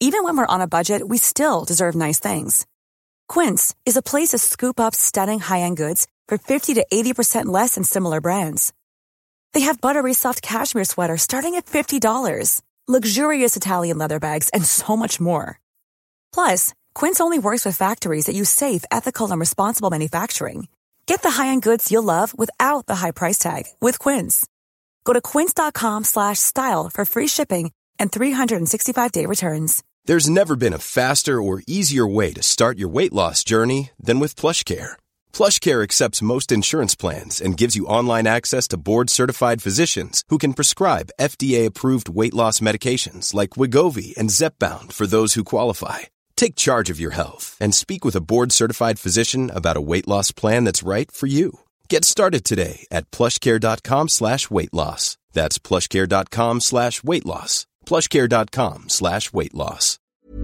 Even when we're on a budget, we still deserve nice things. Quince is a place to scoop up stunning high-end goods for 50 to 80% less than similar brands. They have buttery soft cashmere sweaters starting at $50, luxurious Italian leather bags, and so much more. Plus, Quince only works with factories that use safe, ethical, and responsible manufacturing. Get the high-end goods you'll love without the high price tag with Quince. Go to quince.com/style for free shipping and 365-day returns. There's never been a faster or easier way to start your weight loss journey than with PlushCare. PlushCare accepts most insurance plans and gives you online access to board-certified physicians who can prescribe FDA-approved weight loss medications like Wegovy and Zepbound for those who qualify. Take charge of your health and speak with a board-certified physician about a weight loss plan that's right for you. Get started today at plushcare.com/weight loss. That's plushcare.com/weight loss. plushcare.com/weight loss.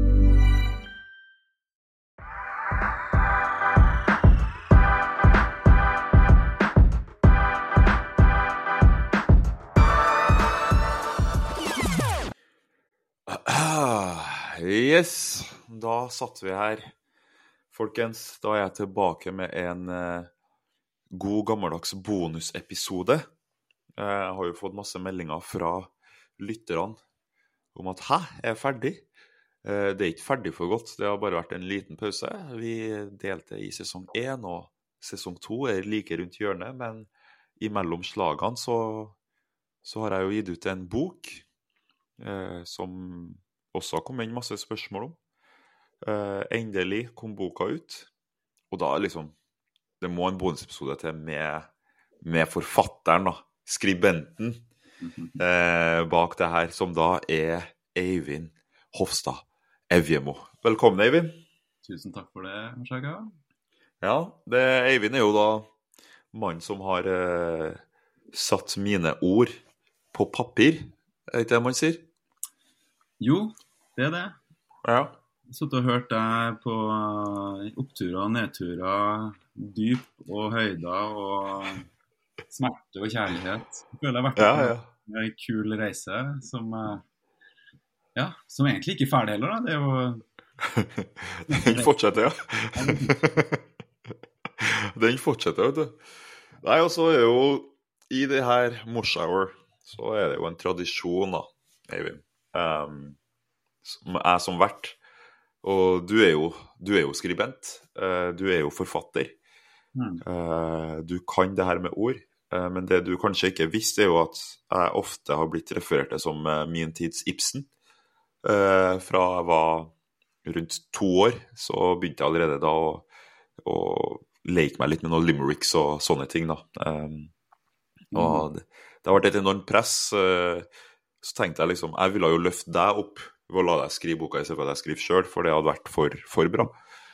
Yes, da satt vi her. Folkens, da er jeg tilbake med en god gammeldags bonusepisode. Jeg har jo fått masse meldinger fra lytterne om at «Hæ, jeg er ferdig?» Det er ikke ferdig for godt, det har bare vært en liten pause. Vi delte i sesong 1, og sesong 2 er like rundt hjørnet, men imellom slagene så har jeg jo gitt ut en bok som også har kommet inn masse spørsmål om. Endelig kom boka ut, og da liksom, det må en bonusepisode til med forfatteren da, skribenten bak det her, som da er Eivind Hofstad Evjemo. Velkommen, Eivind. Tusen takk for det, Marsaka. Ja, Eivind er jo da mann som har satt mine ord på papir, er ikke det man sier? Jo, det er det. Ja. Jeg satt og hørt deg på oppturer og nedturer, dyp og høyder og smerte og kjærlighet. Jeg føler jeg har vært på en kul reise som egentlig ikke er ferdig heller, da. Det er jo... Den fortsetter, ja. Den fortsetter, vet du. Nei, og så er jo i det her Morshour, så er det jo en tradisjon da, Eivind. Som er som vert. Og du er jo skribent, du er jo forfatter. Du kan det her med ord, men det du kanskje ikke visste er jo at jeg ofte har blitt referert til som min tids Ibsen. Fra jeg var rundt 2 år, så begynte jeg allerede da å leke meg litt med noen limericks og sånne ting da. Og det har vært et enormt press, så tenkte jeg liksom, jeg ville jo løfte deg opp ved å la deg skrive boka i stedet for at jeg skriver selv, for det hadde vært for bra.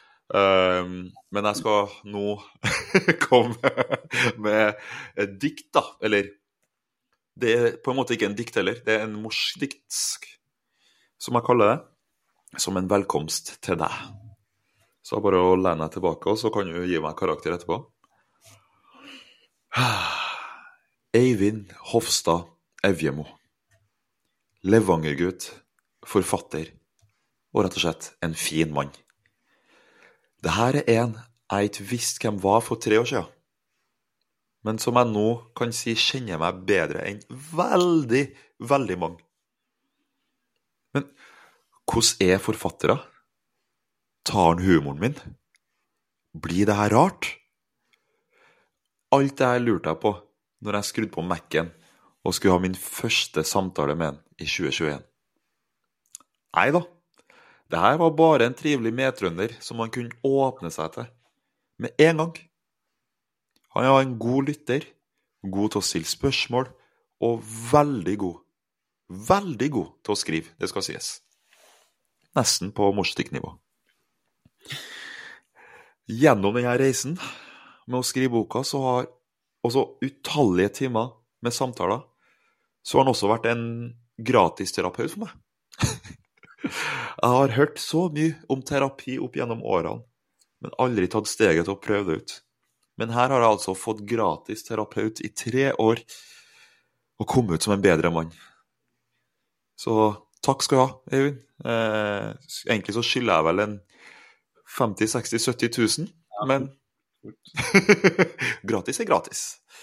Men jeg skal nå komme med et dikt da, eller det er på en måte ikke en dikt heller, det er en morsdikt, som jeg kaller det, som en velkomst til deg. Så bare å lene deg tilbake, og så kan du gi meg karakter etterpå. Eivind Hofstad Evjemo. Levangergutt, forfatter, og rett og slett en fin mann. Dette er en jeg ikke visste hvem var for 3 år siden, men som jeg nå kan si kjenner meg bedre enn veldig, veldig mange. Men hvordan er forfattere? Tar han humoren min? Blir det her rart? Alt det her lurte jeg på når jeg skrudde på Mac'en og skulle ha min første samtale med han i 2021. Neida, det her var bare en trivelig medtrønder som man kunne åpne seg til med en gang. Han var en god lytter, god til å stille spørsmål, og veldig god til å skrive, det skal sies. Nesten på morsdiktnivå. Gjennom denne reisen med å skrive boka, så har også utallige timer med samtaler, så har han også vært en gratis terapeut for meg. Jeg har hørt så mye om terapi opp gjennom årene, men aldri tatt steget til å prøve det ut. Men her har jeg altså fått gratis terapeut i 3 år, og kommet ut som en bedre mann. Så Takk skal du ha, Eivind. Egentlig så skylder jeg vel en 50 60 70 000, men gratis er gratis.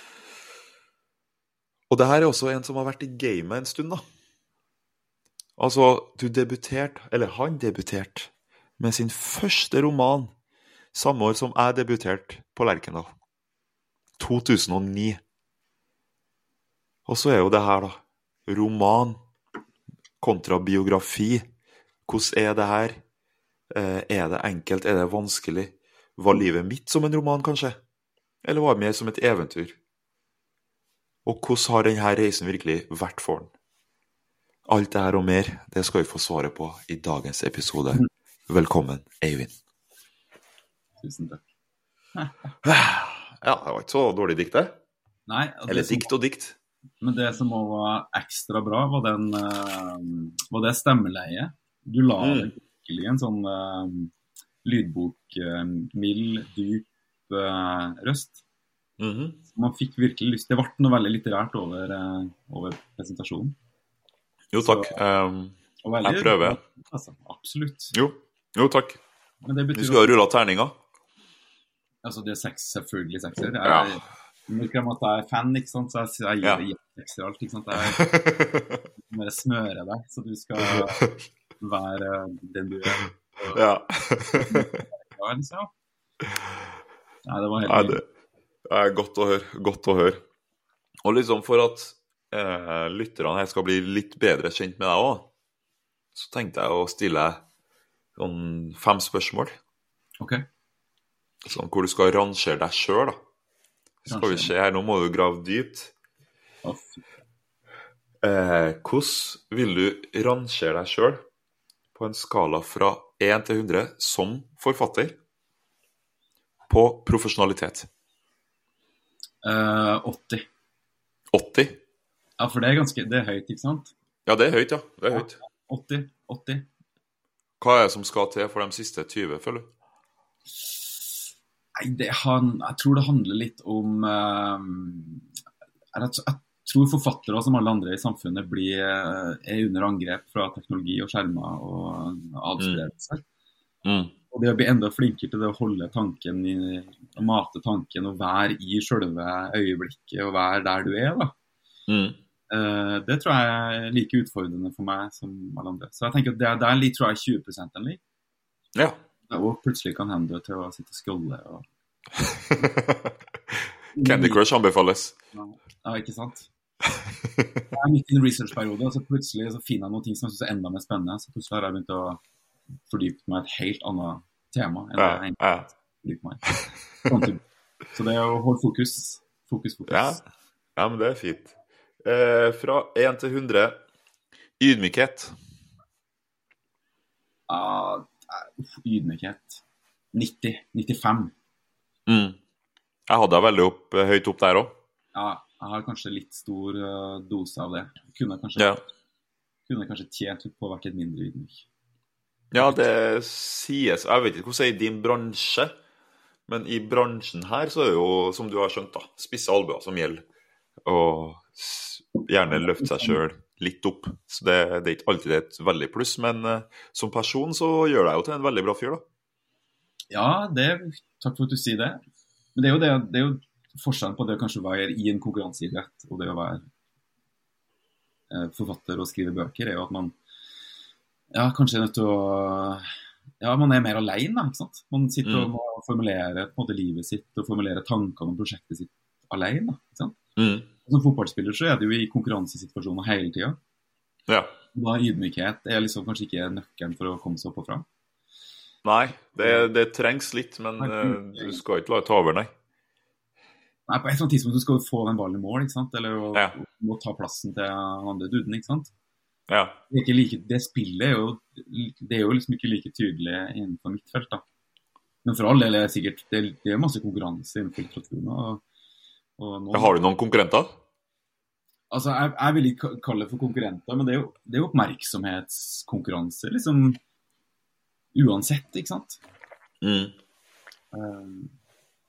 Og det her er også en som har vært i gamet en stund da. Altså, han debuterte med sin første roman samme år som jeg debuterte på Lerkendal. 2009. Og så er jo det her da, roman kontra biografi. Hvordan er det her? Er det enkelt? Er det vanskelig? Var livet mitt som en roman, kanskje? Eller var det mer som et eventyr? Og hvordan har denne reisen virkelig vært for den? Alt det her og mer, det skal vi få svaret på i dagens episode. Velkommen, Eivind. Tusen takk. Ja, det var ikke så dårlig dikt, det. Nei, eller dikt og dikt. Men det som også var ekstra bra var det stemmeleiet. Du la det virkelig en sånn lydbok, mild, dyp røst. Man fikk virkelig lyst. Det ble noe veldig litterært over presentasjonen. Jo, takk. Jeg prøver. Altså, absolutt. Jo, takk. Men det betyr vi skal ha rullet terninger. Altså, det er selvfølgelig sekser. Ja. Det kan at jeg fan, ikke sant? Så jeg gir sekser alt, ikke sant? Jeg må smøre deg, så du skal være den du er. Ja. Liksom. Nei, det var helt det er godt å høre. Og liksom for at lytterne her skal bli litt bedre kjent med deg også, så tenkte jeg å stille sånn 5 spørsmål. Ok. Sånn hvor du skal rangere deg selv da. Skal vi se her, nå må du grave dypt. Hvordan vil du rangere deg selv på en skala fra 1 til 100 som forfatter på profesjonalitet? 80. 80? Ja, for det er høyt, ikke sant? Ja, det er høyt, ja. Det er høyt. 80. Hva er det som skal til for de siste 20, føler du? Nei, jeg tror det handler litt om jeg tror forfattere som alle andre i samfunnet er under angrep fra teknologi og skjermer og avspredelser. Og det å bli enda flinkere til det å holde tanken å mate tanken og være i selve øyeblikket og være der du er da. Det tror jeg er like utfordrende for meg som alle andre. Så jeg tenker at det er litt, tror jeg, 20% enn litt. Ja. Og plutselig kan hende til å sitte og scrolle og... Candy Crush anbefales. Ja, ikke sant? Jeg er midt i en researchperiode, og så plutselig så finner jeg noen ting som jeg synes er enda mer spennende. Så plutselig har jeg begynt å fordype meg et helt annet tema enn det jeg egentlig fordype meg. Så det er å holde fokus. Ja, men det er fint. Fra 1 til 100, ydmykhet. Ydmykhet 90-95. Jeg hadde deg veldig høyt opp der også. Ja, jeg har kanskje litt stor dose av det. Kunne kanskje tjent ut på å vært litt mindre ydmyk. Ja, det sies. Jeg vet ikke hvordan det er i din bransje, men i bransjen her så er det jo, som du har skjønt da, spisse albuer som gjelder, og gjerne løfte seg selv litt opp. Så det er ikke alltid et veldig pluss, men som person så gjør det jo til en veldig bra fyr da. Ja, takk for at du sier det. Men det er jo forskjellen på det å kanskje være i en konkurranseidrett og det å være forfatter og skrive bøker, er jo at man kanskje er nødt til å man er mer alene, ikke sant? Man sitter og må formulere på en måte livet sitt og formulere tankene om prosjektet sitt alene, ikke sant? Som fotballspiller så er det jo i konkurransesituasjoner hele tiden. Ja. Da ydmykhet er liksom kanskje ikke nøkkelen for å komme seg opp og fram. Nei, det trengs litt, men du skal ikke la det ta over, nei. Nei, på et eller annet tidspunkt så skal du få den ballen i mål, ikke sant? Eller må ta plassen til andre duden, ikke sant? Ja. Det spillet er jo liksom ikke like tydelig innenfor mitt felt da. Men for all del er det sikkert, det er masse konkurranse innenfor litteraturen. Har du noen konkurrenter? Altså, jeg vil ikke kalle det for konkurrenter, men det er jo oppmerksomhetskonkurranse, liksom uansett, ikke sant?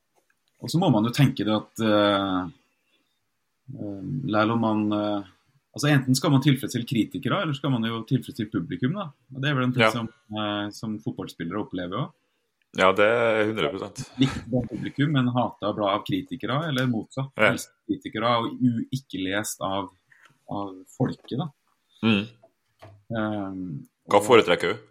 Og så må man jo tenke det at lærer om man Altså enten skal man tilfredsstille kritikere, eller skal man jo tilfredsstille publikum da. Og det vel en ting som fotballspillere opplever også. Ja, det 100%. Likte blant publikum, men hatet bra av kritikere, eller motsatt. Kritikere og ikke lest av folket da. Hva foretrekker du?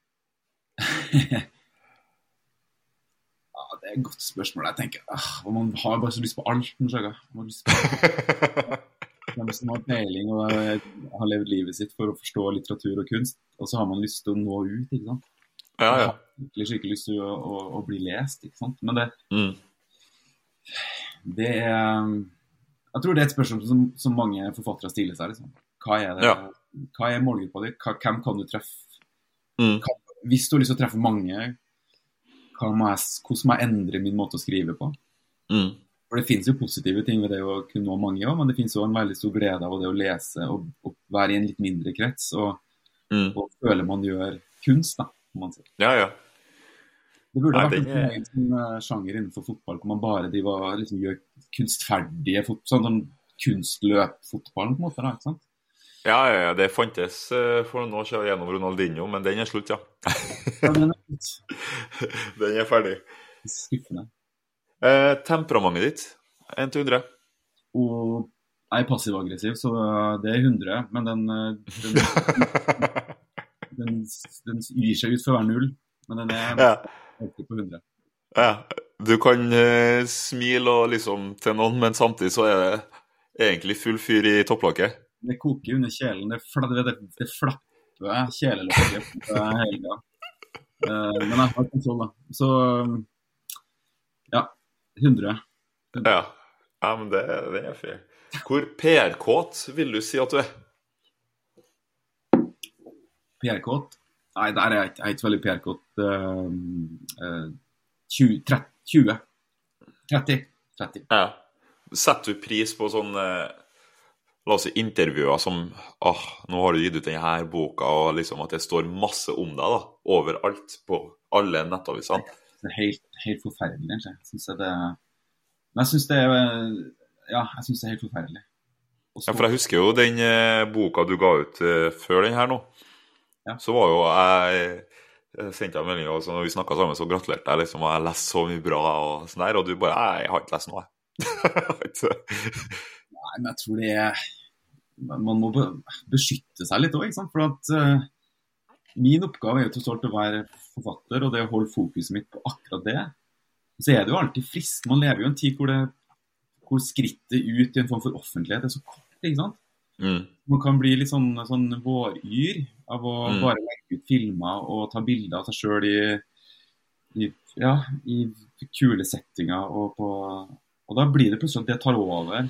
Ja, det et godt spørsmål. Jeg tenker, man har bare så lyst på alt, man har lyst på hvem som har peiling og har levd livet sitt for å forstå litteratur og kunst, og så har man lyst til å nå ut, ikke sant? Ja. Jeg har ikke lyst til å bli lest, ikke sant? Men det jeg tror det et spørsmål som mange forfattere stiller seg, liksom. Hva det? Hva målgruppa di? Hvem kan du treffe? Hvis du har lyst til å treffe mange, hvordan må jeg endre min måte å skrive på? For det finnes jo positive ting ved det å kunne nå mange, men det finnes jo en veldig stor glede av det å lese og være i en litt mindre krets og føle man gjør kunst da, kan man si. Ja. Det burde vært en sjanger innenfor fotball hvor man bare liksom, gjør kunstferdige sånn kunstløp-fotball på en måte da, ikke sant? Ja, det fantes for noen år siden gjennom Ronaldinho, men den slutt, ja. Den slutt. Den ferdig. Skuffende. Temperamentet ditt, 1-100? Og jeg passiv-aggressiv, så det 100, men den gir seg ut for å være 0, men den alltid på 100. Ja, du kan smile og liksom til noen, men samtidig så det egentlig full fyr i topplokket. Det koker under kjelen, det flapper kjelelokket hele tiden. Men jeg har kontroll da. Så, ja, 100. Ja, men det fair. Hvor PR-kåt vil du si at du PR-kåt? Nei, der jeg ikke veldig PR-kåt. 30. Ja. Setter du pris på sånn la oss si intervjuer som nå har du gitt ut denne boka og liksom at det står masse om deg da, overalt på alle nettavisene? Det helt forferdelig, egentlig. Jeg synes det er helt forferdelig. Ja, for jeg husker jo den boka du ga ut før den her nå. Ja. Så var jo jeg sendte en melding, og så når vi snakket sammen så gratulerte jeg liksom, og jeg leste så mye bra og sånn der, og du bare, jeg har ikke lest noe. Nei, men jeg tror man må beskytte seg litt også, ikke sant? For at min oppgave er jo til å være forfatter, og det å holde fokuset mitt på akkurat det. Så det jo alltid frist. Man lever jo en tid hvor skrittet ut i en form for offentlighet så kort, ikke sant? Man kan bli litt sånn våryr av å bare legge ut filmer og ta bilder av seg selv i kule settinger, og da blir det plutselig at det tar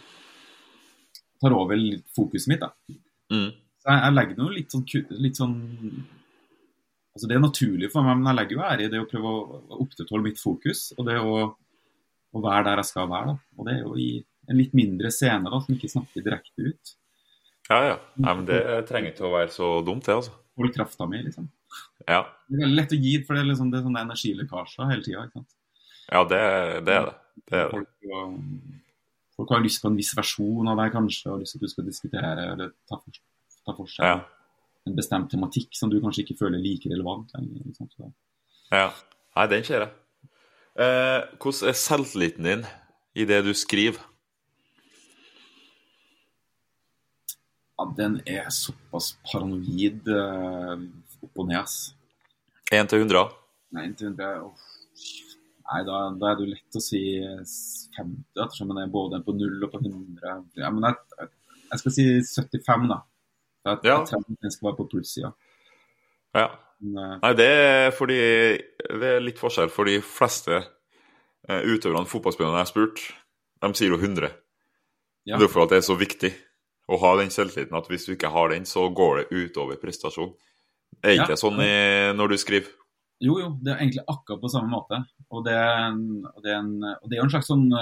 over litt fokuset mitt da. Så jeg legger noe litt sånn altså det naturlig for meg, men jeg legger jo i det å prøve å opprettholde mitt fokus, og det å være der jeg skal være da. Og det jo i en litt mindre scene da, som ikke snakker direkte ut. Ja, men det trenger ikke å være så dumt det, altså. Hold kraften min, liksom. Ja. Det veldig lett å gi, for det liksom, det sånne energilekkasjer hele tiden, ikke sant? Ja, det det. Folk har lyst på en viss versjon av deg, kanskje, og lyst til at du skal diskutere, eller ta for seg en bestemt tematikk som du kanskje ikke føler like relevant. Liksom, så. Ja, nei, den ser jeg. Hvordan selvtilliten din i det du skriver? Ja, den såpass paranoid opp og ned. 1-100? Nei, 1-100. Nei, da det jo lett å si 50, ettersom det både på 0 og på 100. Ja, men jeg skal si 75 da. Jeg tror den skal være på plussida. Ja. Nei, det fordi det litt forskjell for de fleste utøverne, fotballspillerne jeg har spurt, de sier jo 100. Det for at det så viktig å ha den selvtilliten, at hvis du ikke har den, så går det utover prestasjon. Ikke det sånn når du skriver? Jo, det egentlig akkurat på samme måte. Og det jo en slags sånn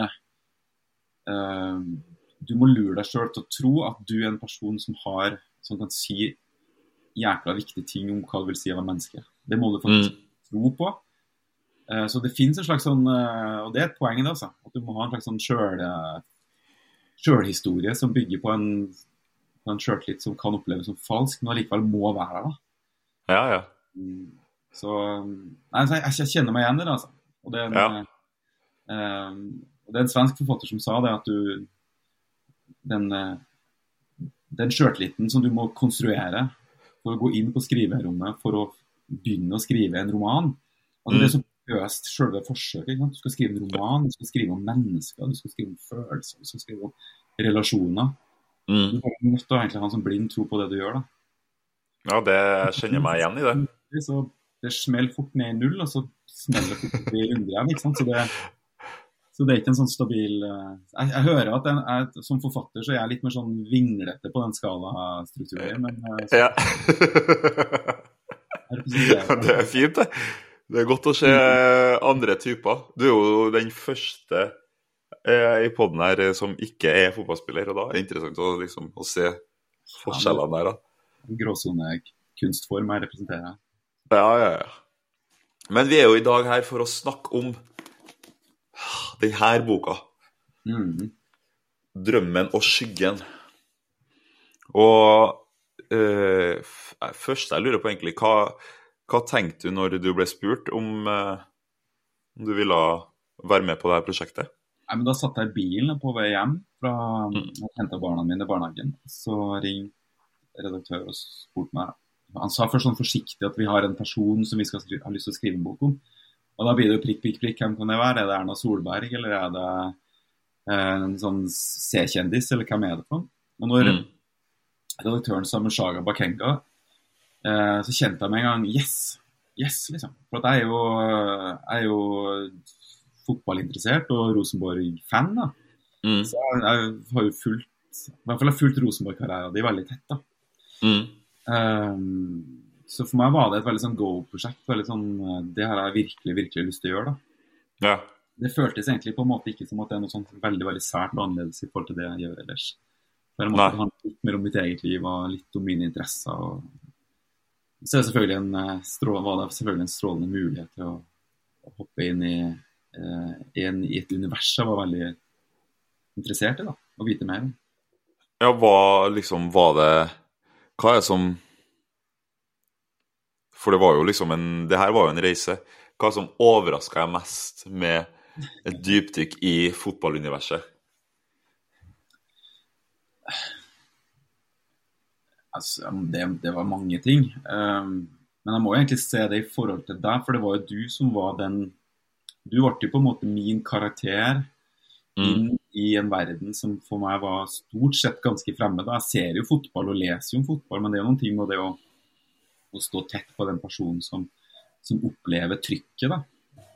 du må lure deg selv til å tro at du en person som kan si jækla viktige ting om hva det vil si å være menneske. Det må du faktisk tro på. Så det finnes en slags sånn, og det et poeng i det altså, at du må ha en slags sånn selvhistorie som bygger på en selvtillit som kan oppleves som falsk, men allikevel må være der da. Ja. Så jeg kjenner meg igjen i det, altså. Og det er en svensk forfatter som sa det, at den selvtilliten som du må konstruere for å gå inn på skriverommet, for å begynne å skrive en roman, altså det er så løst selve forsøket, ikke sant? Du skal skrive en roman, du skal skrive om mennesker, du skal skrive om følelser, du skal skrive om relasjoner. Du er nødt til å egentlig ha en sånn blind tro på det du gjør da. Ja, det kjenner jeg meg igjen i det. Så det smeller fort ned i null, og så smeller det fort i 100 igjen, ikke sant? Så det er ikke en sånn stabil... Jeg hører at som forfatter så er jeg litt mer sånn vinglete på den skala-strukturen, men... Ja. Det er fint, det. Det er godt å se andre typer. Du er jo den første i podden her som ikke er fotballspiller, og da er det interessant å se forskjellene der da. Gråsone-kunstform jeg representerer. Ja. Men vi er jo i dag her for å snakke om denne boka. Drømmen og skyggen. Og først jeg lurer på egentlig, hva tenkte du når du ble spurt om du ville være med på dette prosjektet? Nei, men da satt jeg i bilen på vei hjem fra jeg hentet barna mine i barnehagen. Så ringte redaktør og spurte meg. Han sa først sånn forsiktig at vi har en person som vi har lyst til å skrive en bok om. Og da blir det jo prikk. Hvem kan det være? Er det Erna Solberg, eller er det en sånn C-kjendis, eller hvem er det for? Og når redaktøren sa Mushaga Bakenga, så kjente jeg med en gang, yes, liksom. For at jeg er jo fotballinteressert og Rosenborg-fan da. Så jeg har jo i hvert fall fulgt Rosenborg-karrieren, de er veldig tett da. Så for meg var det et veldig sånn go-prosjekt, veldig sånn, det har jeg virkelig lyst til å gjøre da. Ja. Det føltes egentlig på en måte ikke som at det er noe sånt veldig, veldig sært og annerledes i forhold til det jeg gjør ellers. For jeg måtte handle litt mer om mitt eget liv og litt om mine interesser. Og så er det selvfølgelig en strålende mulighet til å hoppe inn i et univers jeg var veldig interessert i da, og vite mer. Ja, hva er det som, for det var jo det her var jo en reise, hva som overrasket jeg mest med et dypdykk i fotballuniverset? Altså, det var mange ting, men jeg må egentlig se det i forhold til deg, for det var jo du som var du ble jo på en måte min karakter inn i en verden som for meg var stort sett ganske fremmed. Jeg ser jo fotball og leser jo om fotball, men det er jo noen ting med det å stå tett på den personen som opplever trykket da.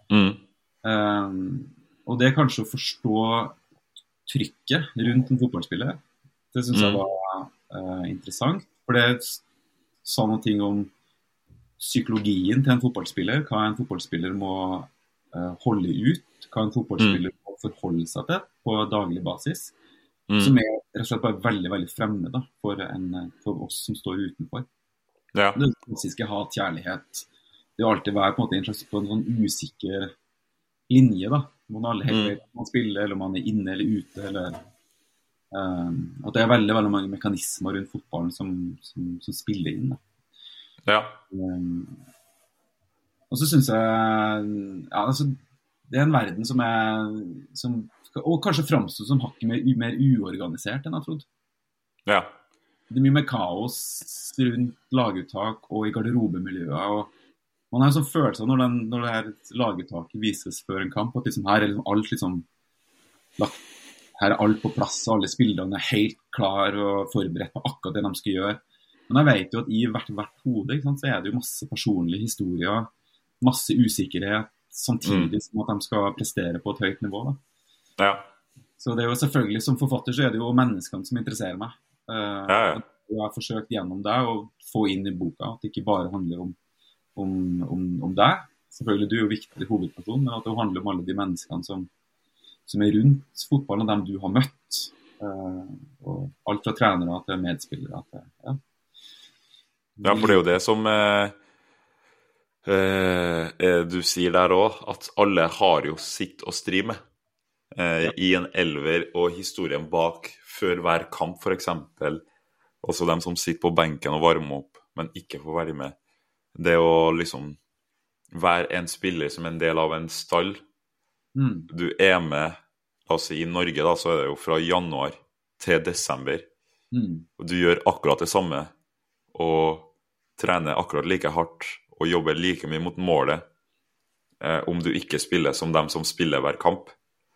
Og det er kanskje å forstå trykket rundt en fotballspiller. Det synes jeg var interessant, for det sa noe ting om psykologien til en fotballspiller, hva en fotballspiller må holde ut, hva en fotballspiller må forholde seg til på daglig basis, som er rett og slett bare veldig, veldig fremmed da, for oss som står utenfor. Ja. Det klassiske hat-kjærlighet, det å alltid være på en sånn usikker linje da, man alle helt vet om man spiller, eller om man er inne eller ute, eller at det er veldig, veldig mange mekanismer rundt fotballen som spiller inn da. Ja. Og så synes jeg altså, det er en verden som og kanskje fremstår som hakket mer uorganisert enn jeg trodde. Ja. Det er mye mer kaos rundt laguttak og i garderobemiljøet, og man har en sånn følelse når det her laguttaket vises før en kamp, at her er alt her er alt på plass, og alle spillerne er helt klar og forberedt på akkurat det de skal gjøre. Men jeg vet jo at i hvert hode, ikke sant, så er det jo masse personlige historier, masse usikkerhet, samtidig som at de skal prestere på et høyt nivå da. Ja. Så det er jo selvfølgelig, som forfatter så er det jo menneskene som interesserer meg. Jeg har forsøkt gjennom det å få inn i boka at det ikke bare handler om deg. Selvfølgelig, du er jo viktig hovedperson, men at det handler om alle de menneskene som er rundt fotballen, og dem du har møtt. Og alt fra trenere til medspillere til, Ja, for det er jo det som du sier der også, at alle har jo sitt å stri med i en elver, og historien bak før hver kamp for eksempel, også dem som sitter på benken og varmer opp, men ikke får være med. Det å liksom være en spiller som en del av en stall. Du med, la oss si i Norge da, så det jo fra januar til desember. Og du gjør akkurat det samme, og trener akkurat like hardt, og jobber like mye mot målet, om du ikke spiller som dem som spiller hver kamp.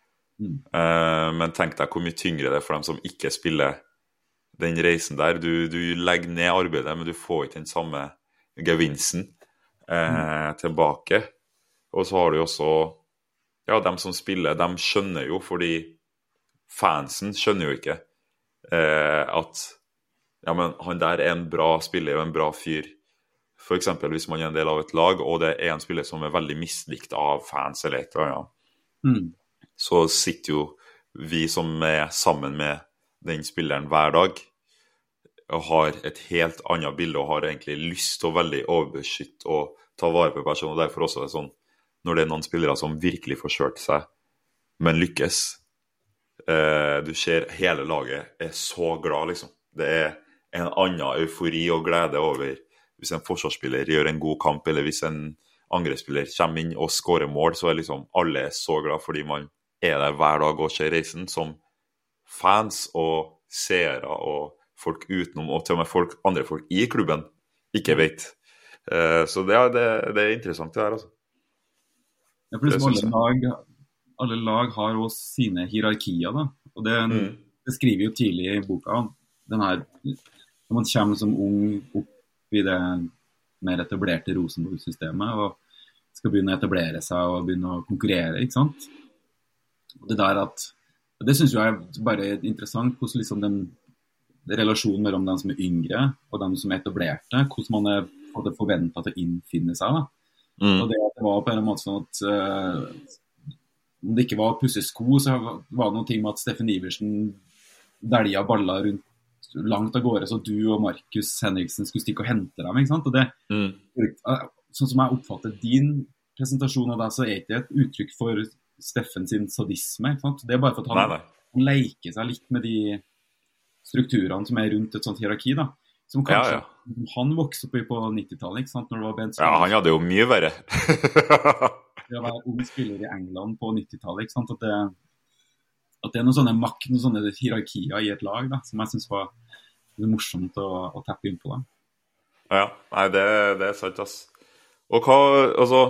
Men tenk deg hvor mye tyngre det for dem som ikke spiller den reisen der. Du legger ned arbeidet, men du får ikke den samme gevinsten tilbake. Og så har du også dem som spiller, de skjønner jo, fordi fansen skjønner jo ikke at men han der en bra spiller og en bra fyr. For eksempel hvis man en del av et lag, og det en spiller som veldig mislikt av fans eller et eller annet, så sitter jo vi som sammen med den spilleren hver dag og har et helt annet bilde og har egentlig lyst til å veldig overbeskytte og ta vare på personen, og derfor også det sånn, når det noen spillere som virkelig forsøker seg, men lykkes, du ser hele laget så glad liksom. Det en annen eufori og glede over hvis en forsvarsspiller gjør en god kamp, eller hvis en angrepsspiller kommer inn og skårer mål, så liksom alle så glad fordi man der hver dag og ser reisen som fans og seere og folk utenom, og til og med andre folk i klubben ikke vet. Så det interessant det her, altså. Ja, for alle lag har jo sine hierarkier, da. Og det skriver jo tidlig i boka. Når man kommer som ung opp i det mer etablerte Rosenborg-systemet, og skal begynne å etablere seg og begynne å konkurrere, ikke sant? Og det synes jeg bare interessant, hvordan liksom den relasjonen mellom dem som yngre og dem som etablerte, hvordan man hadde forventet til å innfinne seg, da. Og det var på en måte sånn at om det ikke var å pusse sko, så var det noen ting med at Steffen Iversen delja baller rundt langt av gårde, så du og Markus Henriksen skulle stikke og hente dem, ikke sant? Og det, sånn som jeg oppfatter din presentasjon av deg, så ikke det et uttrykk for Steffen sin sadisme, ikke sant? Det bare for at han leker seg litt med de strukturene som rundt et sånt hierarki, da. Som kanskje han vokste opp i på 90-tallet, ikke sant? Når det var Bent Skål. Ja, han hadde jo mye verre. Det å være ung spiller i England på 90-tallet, ikke sant? At det noen sånne makt, noen sånne hierarkier i et lag, da, som jeg synes var morsomt å tappe inn på da. Ja, nei, det sant, ass. Og hva, altså,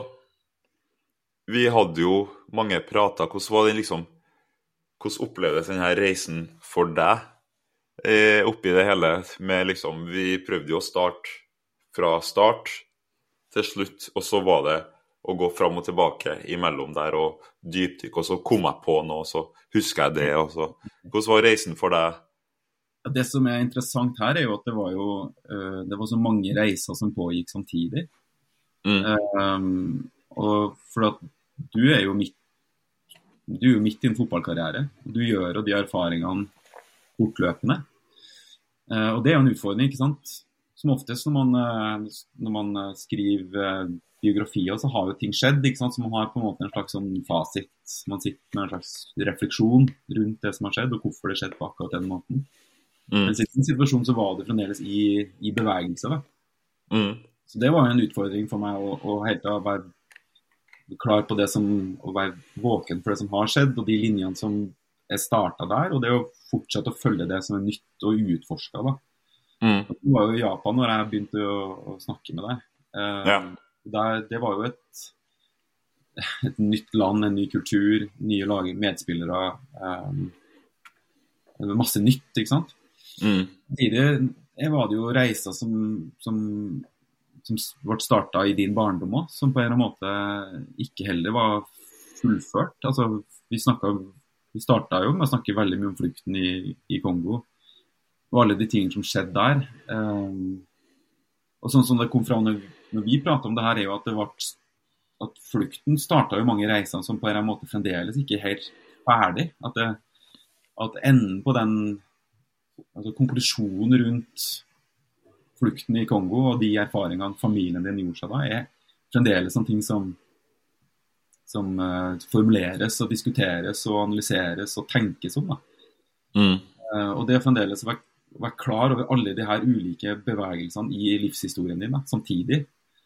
vi hadde jo mange prater, hvordan var det liksom, hvordan opplevdes denne reisen for deg oppi det hele, med liksom, vi prøvde jo å starte fra start til slutt, og så var det å gå fram og tilbake imellom der og dypdykk, og så kom jeg på noe, og så husker jeg det, og så. Hvordan var reisen for deg? Det som interessant her jo at det var så mange reiser som pågikk samtidig. Og for at du jo midt i en fotballkarriere. Du gjør de erfaringene fortløpende. Og det jo en utfordring, ikke sant? Som oftest når man skriver biografier, så har jo ting skjedd, ikke sant? Så man har på en måte en slags sånn fasit. Man sitter med en slags refleksjon rundt det som har skjedd, og hvorfor det skjedde på akkurat den måten. Men i den situasjonen så var det fremdeles i bevegelse, da. Så det var jo en utfordring for meg å helt være klar på det som, å være våken for det som har skjedd, og de linjene som startet der, og det å fortsette å følge det som nytt og utforsket, da. Det var jo i Japan når jeg begynte å snakke med deg. Det var jo et nytt land, en ny kultur, nye lag, medspillere, masse nytt, ikke sant? Tidligere var det jo reiser som ble startet i din barndom også, som på en måte ikke heller var fullført. Altså, vi startet jo med å snakke veldig mye om flukten i Kongo, og alle de tingene som skjedde der. Og sånn som det kom fra når vi pratet om det her, jo at flukten startet jo mange reiser som på en måte fremdeles ikke helt ferdig. At enden på den, altså konklusjonen rundt flukten i Kongo og de erfaringene familien din gjorde seg da, fremdeles sånne ting som formuleres og diskuteres og analyseres og tenkes om da. Og det fremdeles være klar over alle de her ulike bevegelsene I livshistorien din da, samtidig,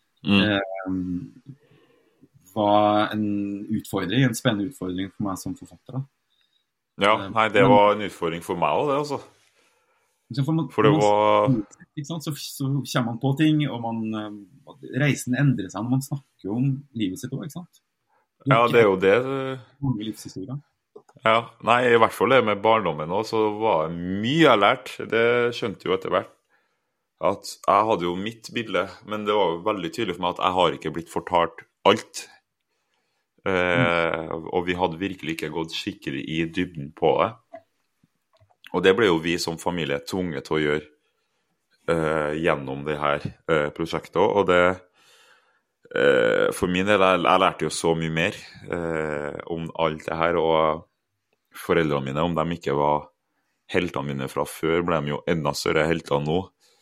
var en utfordring, en spennende utfordring for meg som forfatter da. Ja, nei, det var en utfordring for meg også, det altså. For det var... Ikke sant? Så kommer man på ting, og reisen endrer seg når man snakker om livet sitt også, ikke sant? Ja, det jo det. Mange livshistorier. Ja, nei, I hvert fall det med barndommen også, så var det mye jeg lærte. Det skjønte jo etter hvert. At jeg hadde jo mitt bilde, men det var jo veldig tydelig for meg at jeg har ikke blitt fortalt alt. Og vi hadde virkelig ikke gått skikkelig I dybden på det. Og det ble jo vi som familie tvunget til å gjøre gjennom det her prosjektet. Og det, for min del, jeg lærte jo så mye mer om alt det her, og foreldrene mine, om de ikke var heltene mine fra før, ble de jo enda større helter nå.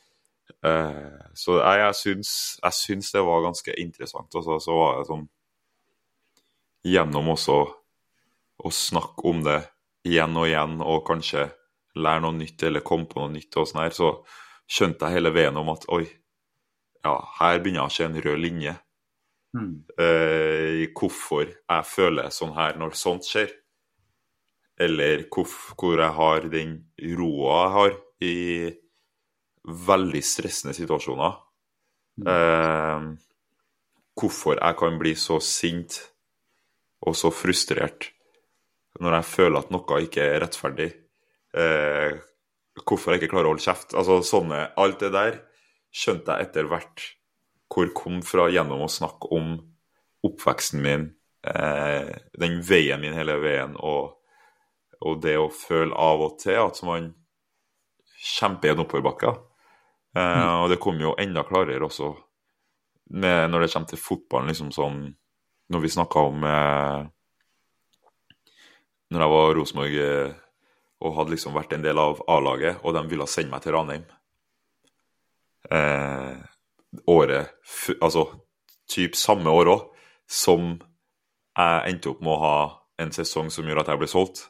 Så jeg syns det var ganske interessant. Og så var det sånn, gjennom også å snakke om det igjen og igjen, og kanskje lære noe nytt, eller komme på noe nytt og sånn her, så skjønte jeg hele veien om at, oi, ja, her begynner jeg å se en rød linje. I hvorfor jeg føler sånn her når sånt skjer. Eller hvor jeg har den roa jeg har I veldig stressende situasjoner. Hvorfor jeg kan bli så sint og så frustrert når jeg føler at noe ikke rettferdig. Hvorfor jeg ikke klarer å holde kjeft. Altså sånne, alt det der skjønte jeg etter hvert hvor kom fra gjennom å snakke om oppveksten min, den veien min hele veien, og det å føle av og til at man kjemper I en oppoverbakke. Og det kom jo enda klarere også når det kommer til fotballen, liksom sånn, når vi snakket om når jeg var Rosenborg og hadde liksom vært en del av A-laget, og de ville sende meg til Ranheim. Altså typ samme år også, som jeg endte opp med å ha en sesong som gjør at jeg ble solgt.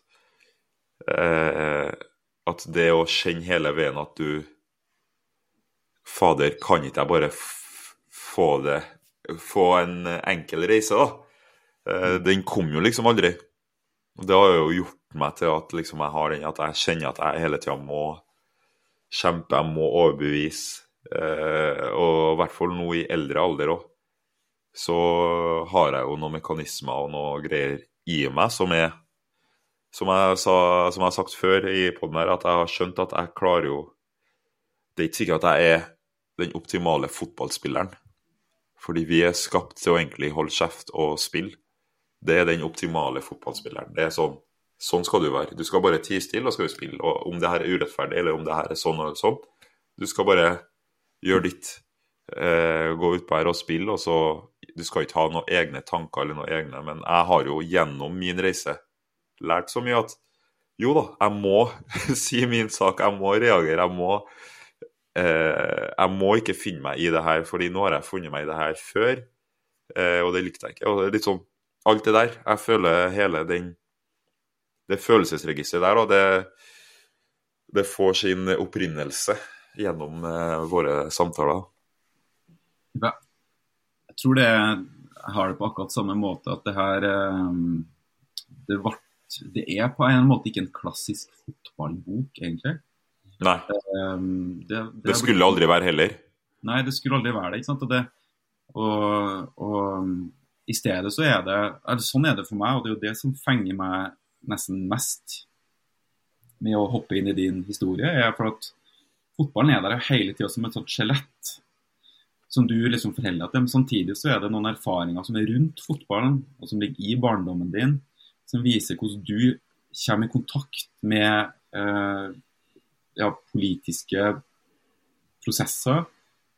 At det å kjenne hele veien at du, fader, kan ikke jeg bare få en enkel reise da? Den kom jo liksom aldri. Og det har jo gjort meg til at liksom jeg har den, at jeg kjenner at jeg hele tiden må kjempe, jeg må overbevise, og I hvert fall nå I eldre alder også, så har jeg jo noen mekanismer og noen greier I meg som som jeg har sagt før I podden her, at jeg har skjønt at jeg klarer jo, det ikke sikkert at jeg den optimale fotballspilleren, fordi vi skapt til å egentlig holde kjeft og spille. Det den optimale fotballspilleren. Det sånn skal du være. Du skal bare tie stille og skal du spille. Og om det her urettferdig, eller om det her sånn og sånn, du skal bare gjøre ditt. Gå ut på her og spille, og så du skal ikke ha noen egne tanker eller noen egne, men jeg har jo gjennom min reise lært så mye at jo da, jeg må si min sak, jeg må reagere, jeg må ikke finne meg I det her, fordi nå har jeg funnet meg I det her før, og det likte jeg ikke. Og det litt sånn alt det der, jeg føler hele det følelsesregisteret der, og det får sin opprinnelse gjennom våre samtaler. Ja. Jeg tror jeg har det på akkurat samme måte, at det her, det på en måte ikke en klassisk fotballbok, egentlig. Nei, det skulle aldri være heller. Nei, det skulle aldri være det, ikke sant? Og I stedet så sånn det for meg, og det jo det som fenger meg nesten mest med å hoppe inn I din historie, for at fotballen der hele tiden som et sånt skjelett, som du liksom forholder til, men samtidig så det noen erfaringer som rundt fotballen, og som ligger I barndommen din, som viser hvordan du kommer I kontakt med politiske prosesser,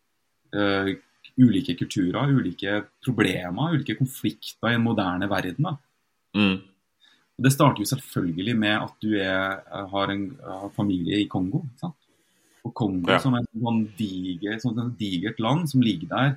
ulike kulturer, ulike problemer, ulike konflikter I en moderne verden. Da. Og det starter jo selvfølgelig med at du har en familie I Kongo, ikke sant? Og Kongo som sånn digert land som ligger der,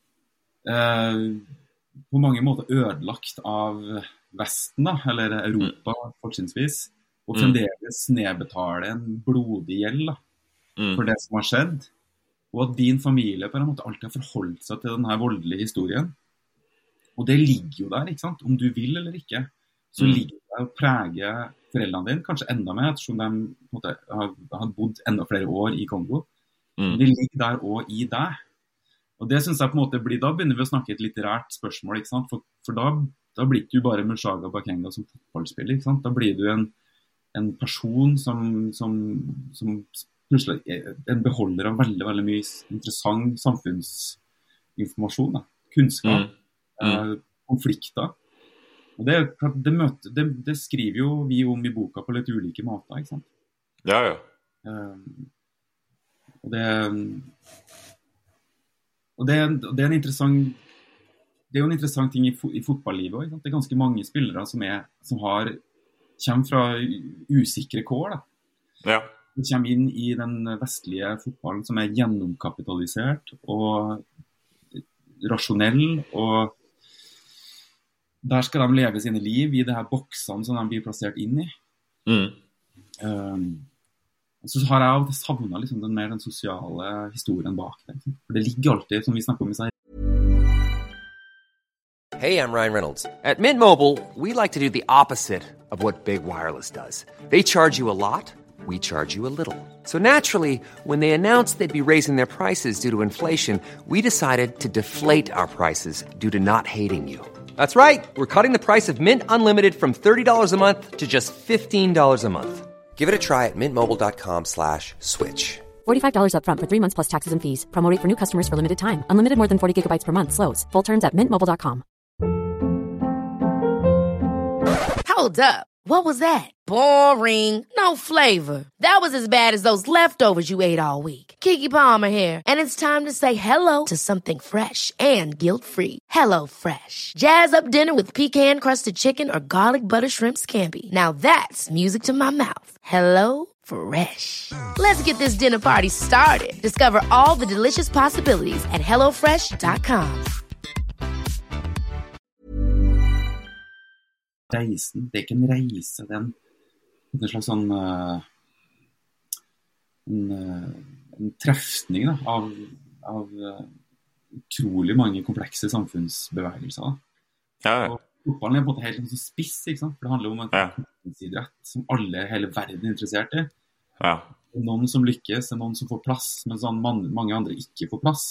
på mange måter ødelagt av Vesten, da, eller Europa fortrinnsvis, og fremdeles nedbetale en blodig gjeld. Da. for det som har skjedd, og at din familie på en måte alltid har forholdt seg til denne voldelige historien. Og det ligger jo der, ikke sant? Om du vil eller ikke, så ligger det å prege foreldrene dine, kanskje enda mer, ettersom de på en måte, har bodd enda flere år i Kongo. Det ligger der også i deg. Og det synes jeg på en måte blir, da begynner vi å snakke et litterært spørsmål, ikke sant? For da blir du bare Mushagawa Bakenga som fotballspiller, ikke sant? Da blir du en person som plutselig en beholder av veldig, veldig mye interessant samfunnsinformasjon, da. Kunnskap, konflikter. Og det skriver jo vi om i boka på litt ulike måter, ikke sant? Ja. Og det er en interessant ting i fotballivet også, ikke sant? Det er ganske mange spillere som kommer fra usikre kår, da. Ja. De kommer inn i den vestlige fotballen som er gjennomkapitalisert og rasjonell, og der skal de leve sine liv i det her boksene som de blir plassert inn i. Så har jeg alltid savnet liksom den sosiale historien bak det. For det ligger alltid, som vi snakker om i seg. Hey, I'm Ryan Reynolds. At Mint Mobile, we like to do the opposite of what Big Wireless does. They charge you a lot, we charge you a little. So naturally, when they announced they'd be raising their prices due to inflation, we decided to deflate our prices due to not hating you. That's right. We're cutting the price of Mint Unlimited from $30 a month to just $15 a month. Give it a try at mintmobile.com/switch. $45 up front for 3 months plus taxes and fees. Promo rate for new customers for limited time. Unlimited more than 40 gigabytes per month. Slows full terms at mintmobile.com. Hold up. What was that? Boring. No flavor. That was as bad as those leftovers you ate all week. Keke Palmer here, and it's time to say hello to something fresh and guilt-free. Hello Fresh. Jazz up dinner with pecan-crusted chicken or garlic butter shrimp scampi. Now that's music to my mouth. Hello Fresh. Let's get this dinner party started. Discover all the delicious possibilities at hellofresh.com. Reisen, det er ikke en reise, det er en slags sånn en trefning da, av utrolig mange komplekse samfunnsbevegelser. Ja. Og fotballen er på en måte helt sånn spiss, ikke sant? For det handler om en konkurranseidrett som hele verden er interessert i. Ja. Det er noen som lykkes, det er noen som får plass, mens mange andre ikke får plass.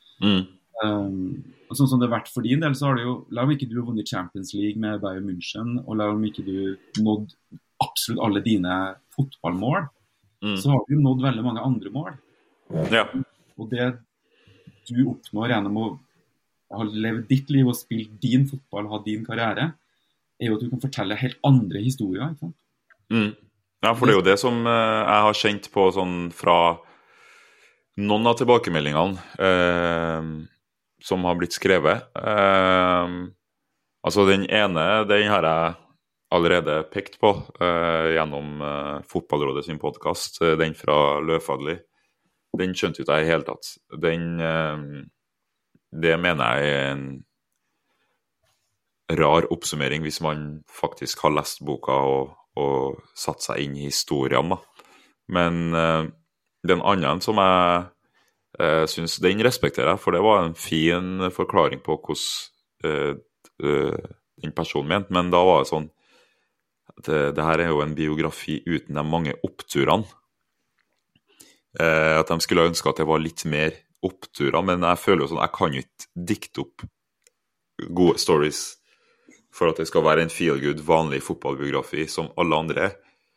Og sånn som det har vært for din del, så har du jo, la om ikke du har vunnet Champions League med Bayern München, og la om ikke du nådd absolutt alle dine fotballmål, så har du jo nådd veldig mange andre mål. Ja. Og det du oppnår gjennom å ha levd ditt liv og spilt din fotball, ha din karriere, er jo at du kan fortelle helt andre historier, ikke sant? Ja, for det er jo det som jeg har kjent på sånn fra noen av tilbakemeldingene som har blitt skrevet. Altså den ene, den har jeg allerede pekt på gjennom Fotballrådet sin podcast, den fra Løfaglig. Den skjønte ikke jeg i hele tatt. Det mener jeg er en rar oppsummering hvis man faktisk har lest boka og satt seg inn i historien. Men den andre som jeg synes den respekterer jeg, for det var en fin forklaring på hvordan den personen mente, men da var det sånn at det her er jo en biografi uten de mange oppturene. At de skulle ønske at det var litt mer oppturer, men jeg føler jo sånn, jeg kan jo ikke dikte opp gode stories for at det skal være en feel-good, vanlig fotballbiografi som alle andre.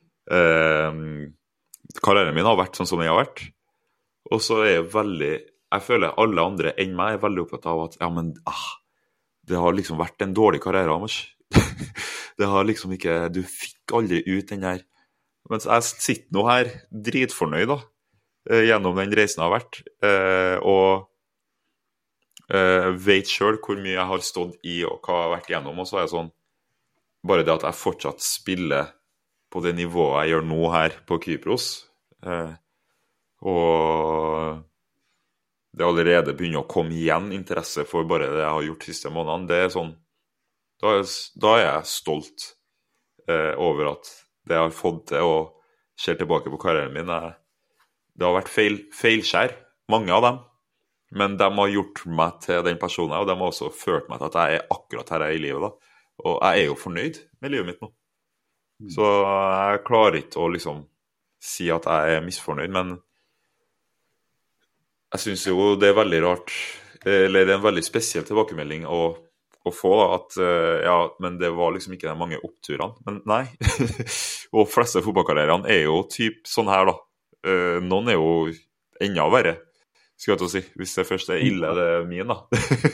Karrieren min har vært sånn som den har vært, og så er jeg føler alle andre enn meg er veldig opptatt av at, ja, men det har liksom vært en dårlig karriere, Anders. Det har liksom ikke, du fikk aldri ut den der, mens jeg sitter nå her dritfornøyd da, gjennom den reisen jeg har vært, og vet selv hvor mye jeg har stått i og hva jeg har vært gjennom, og så er det sånn, bare det at jeg fortsatt spiller på det nivået jeg gjør nå her på Kypros, og det allerede begynner å komme igjen interesse for bare det jeg har gjort siste månedene, det er sånn, da er jeg stolt over at det jeg har fått til, og ser tilbake på karrieren min, det har vært feilskjær, mange av dem, men de har gjort meg til den personen, og de har også ført meg til at jeg akkurat her i livet da. Og jeg jo fornøyd med livet mitt nå. Så jeg klarer ikke å liksom si at jeg misfornøyd, men jeg synes jo det veldig rart, eller det en veldig spesiell tilbakemelding å få at ja, men det var liksom ikke de mange oppturene. Men nei, og fleste fotballkarrierene jo typ sånn her da. Noen jo enda verre, skal jeg til å si, hvis det først ille, det min da.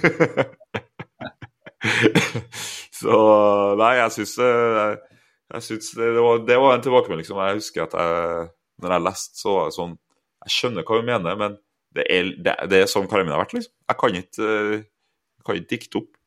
Så nei, jeg synes det var en tilbakemelding som jeg husker at når jeg leste, så var det sånn, jeg skjønner hva du mener, men det sånn karrieren min har vært, liksom. Jeg kan ikke dikte opp.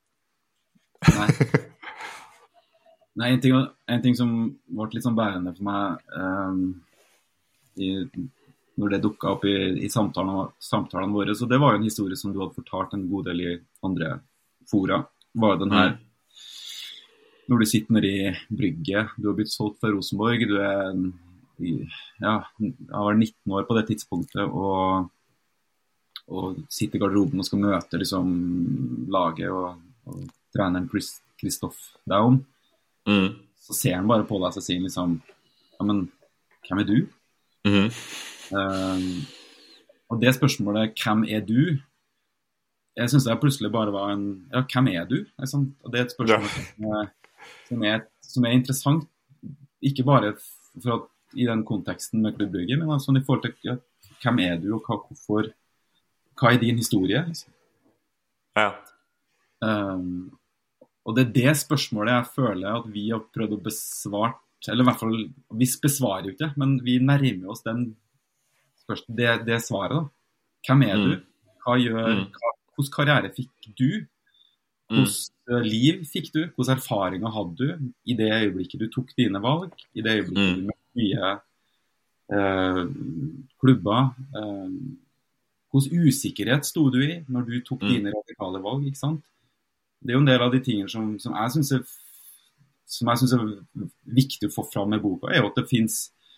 Nei, en ting som ble litt sånn bærende for meg når det dukket opp i samtalene våre, så det var jo en historie som du hadde fortalt en god del i andre fora, var den her når du sitter nede i Brygge, du har blitt solgt fra Rosenborg, du har vært 19 år på det tidspunktet og sitter i garderoben og skal møte liksom laget og treneren Christoph Daum, så ser han bare på deg og sier liksom, ja, men hvem du? Og det spørsmålet, hvem du? Jeg synes det plutselig bare var ja, hvem du? Og det et spørsmål som interessant, ikke bare for at, i den konteksten med Klubb Brygge, men altså i forhold til ja, hvem du, og hvorfor, hva din historie? Ja. Og det det spørsmålet jeg føler at vi har prøvd å besvare, eller i hvert fall, vi besvarer jo ikke, men vi nærmer oss det svaret da. Hvem du? Hva gjør, hvordan karriere fikk du? Hvordan liv fikk du? Hvordan erfaringer hadde du i det øyeblikket du tok dine valg? I det øyeblikket du møtte nye klubber? Hvordan usikkerhet stod du i når du tok dine radikale valg, ikke sant? Det jo en del av de tingene som jeg synes viktig å få fram med boka, jo at det finnes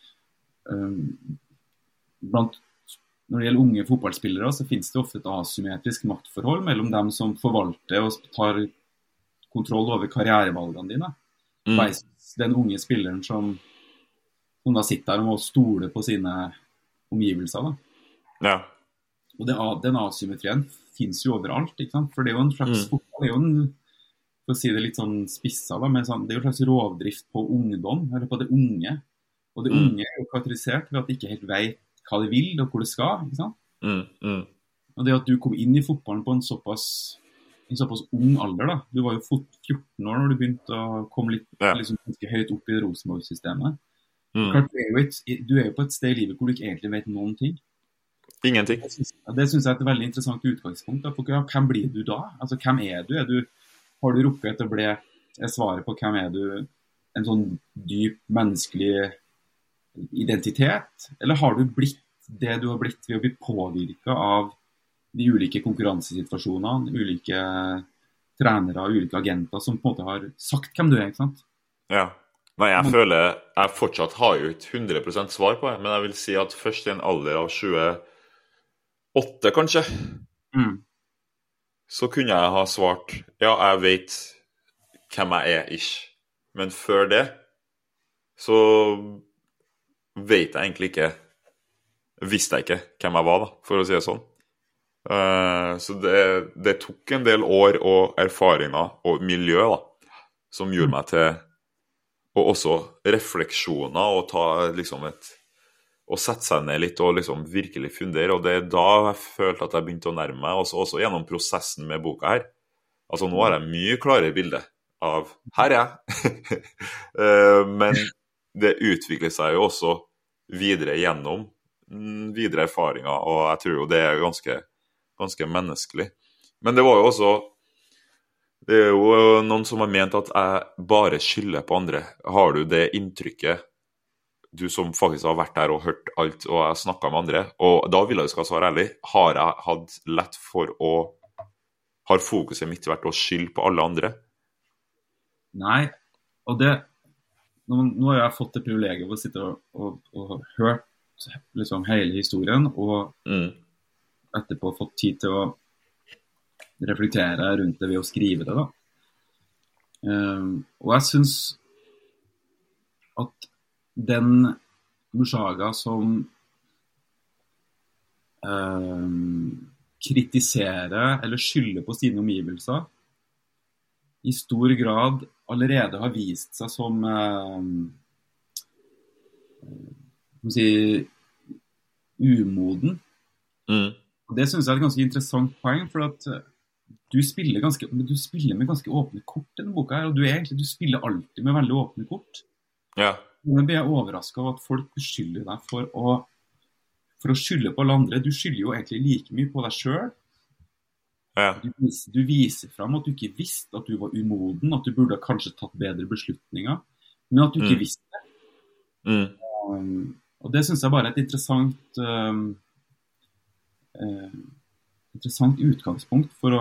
når det gjelder unge fotballspillere, så finnes det ofte et asymmetrisk maktforhold mellom dem som forvalter og tar kontroll over karrierevalgene dine. Den unge spilleren som da sitter der og må stole på sine omgivelser. Da. Ja. Og den asymmetrien finnes jo overalt, ikke sant? For det jo en slags fotball, det jo en, for å si det litt sånn spisset da, men det jo en slags rovdrift på ungdom, eller på det unge. Og det unge jo karakterisert ved at de ikke helt vet hva de vil og hvor de skal, ikke sant? Og det at du kom inn i fotballen på en såpass ung alder da, du var jo 14 år når du begynte å komme litt liksom, ganske høyt opp i Rosenborg-systemet. Klart, du jo på et sted i livet hvor du ikke egentlig vet noen ting. Ingenting. Det synes jeg et veldig interessant utgangspunkt. Da, for, ja, hvem blir du da? Altså, hvem du? Har du rukket etter å bli svaret på hvem du? En sånn dyp menneskelig identitet? Eller har du blitt det du har blitt ved å bli påvirket av de ulike konkurransesituasjonene, ulike trenere, ulike agenter som på en måte har sagt hvem du ikke sant? Ja. Nei, jeg føler jeg fortsatt har jo ikke 100% svar på det, men jeg vil si at først i en alder av 28 kanskje, så kunne jeg ha svart, ja, jeg vet hvem jeg ikke. Men før det, så vet jeg egentlig ikke, visste jeg ikke hvem jeg var da, for å si det sånn. Så det tok en del år og erfaringer og miljø da, som gjorde meg til, og også refleksjoner og ta liksom og sette seg ned litt og liksom virkelig fundere, og det da jeg følte at jeg begynte å nærme meg, også gjennom prosessen med boka her. Altså nå har jeg mye klarere bilde av her men det utvikler seg jo også videre gjennom videre erfaringer, og jeg tror jo det ganske menneskelig. Men det var jo også det jo noen som har ment at jeg bare skylder på andre. Har du det inntrykket, du som faktisk har vært der og hørt alt, og jeg snakket med andre, og da vil jeg skal svare ærlig, har jeg hatt lett for har fokuset mitt vært å skylde på alle andre? Nei, og det, nå har jeg fått det privilegiet å sitte og hørt liksom hele historien, og etterpå fått tid til å reflektere rundt det ved å skrive det da. Og jeg synes at den Mushaga som kritiserer eller skylder på sine omgivelser i stor grad allerede har vist seg som umoden. Og det synes jeg er et ganske interessant poeng, for at du spiller med ganske åpne kort i denne boka her, og du spiller alltid med veldig åpne kort. Ja. Men jeg blir overrasket av at folk beskylder deg for å skylde på alle andre. Du skylder jo egentlig like mye på deg selv. Ja. Du viser frem at du ikke visste at du var umoden, at du burde kanskje tatt bedre beslutninger, men at du ikke visste det. Og det synes jeg bare er et interessant utgangspunkt for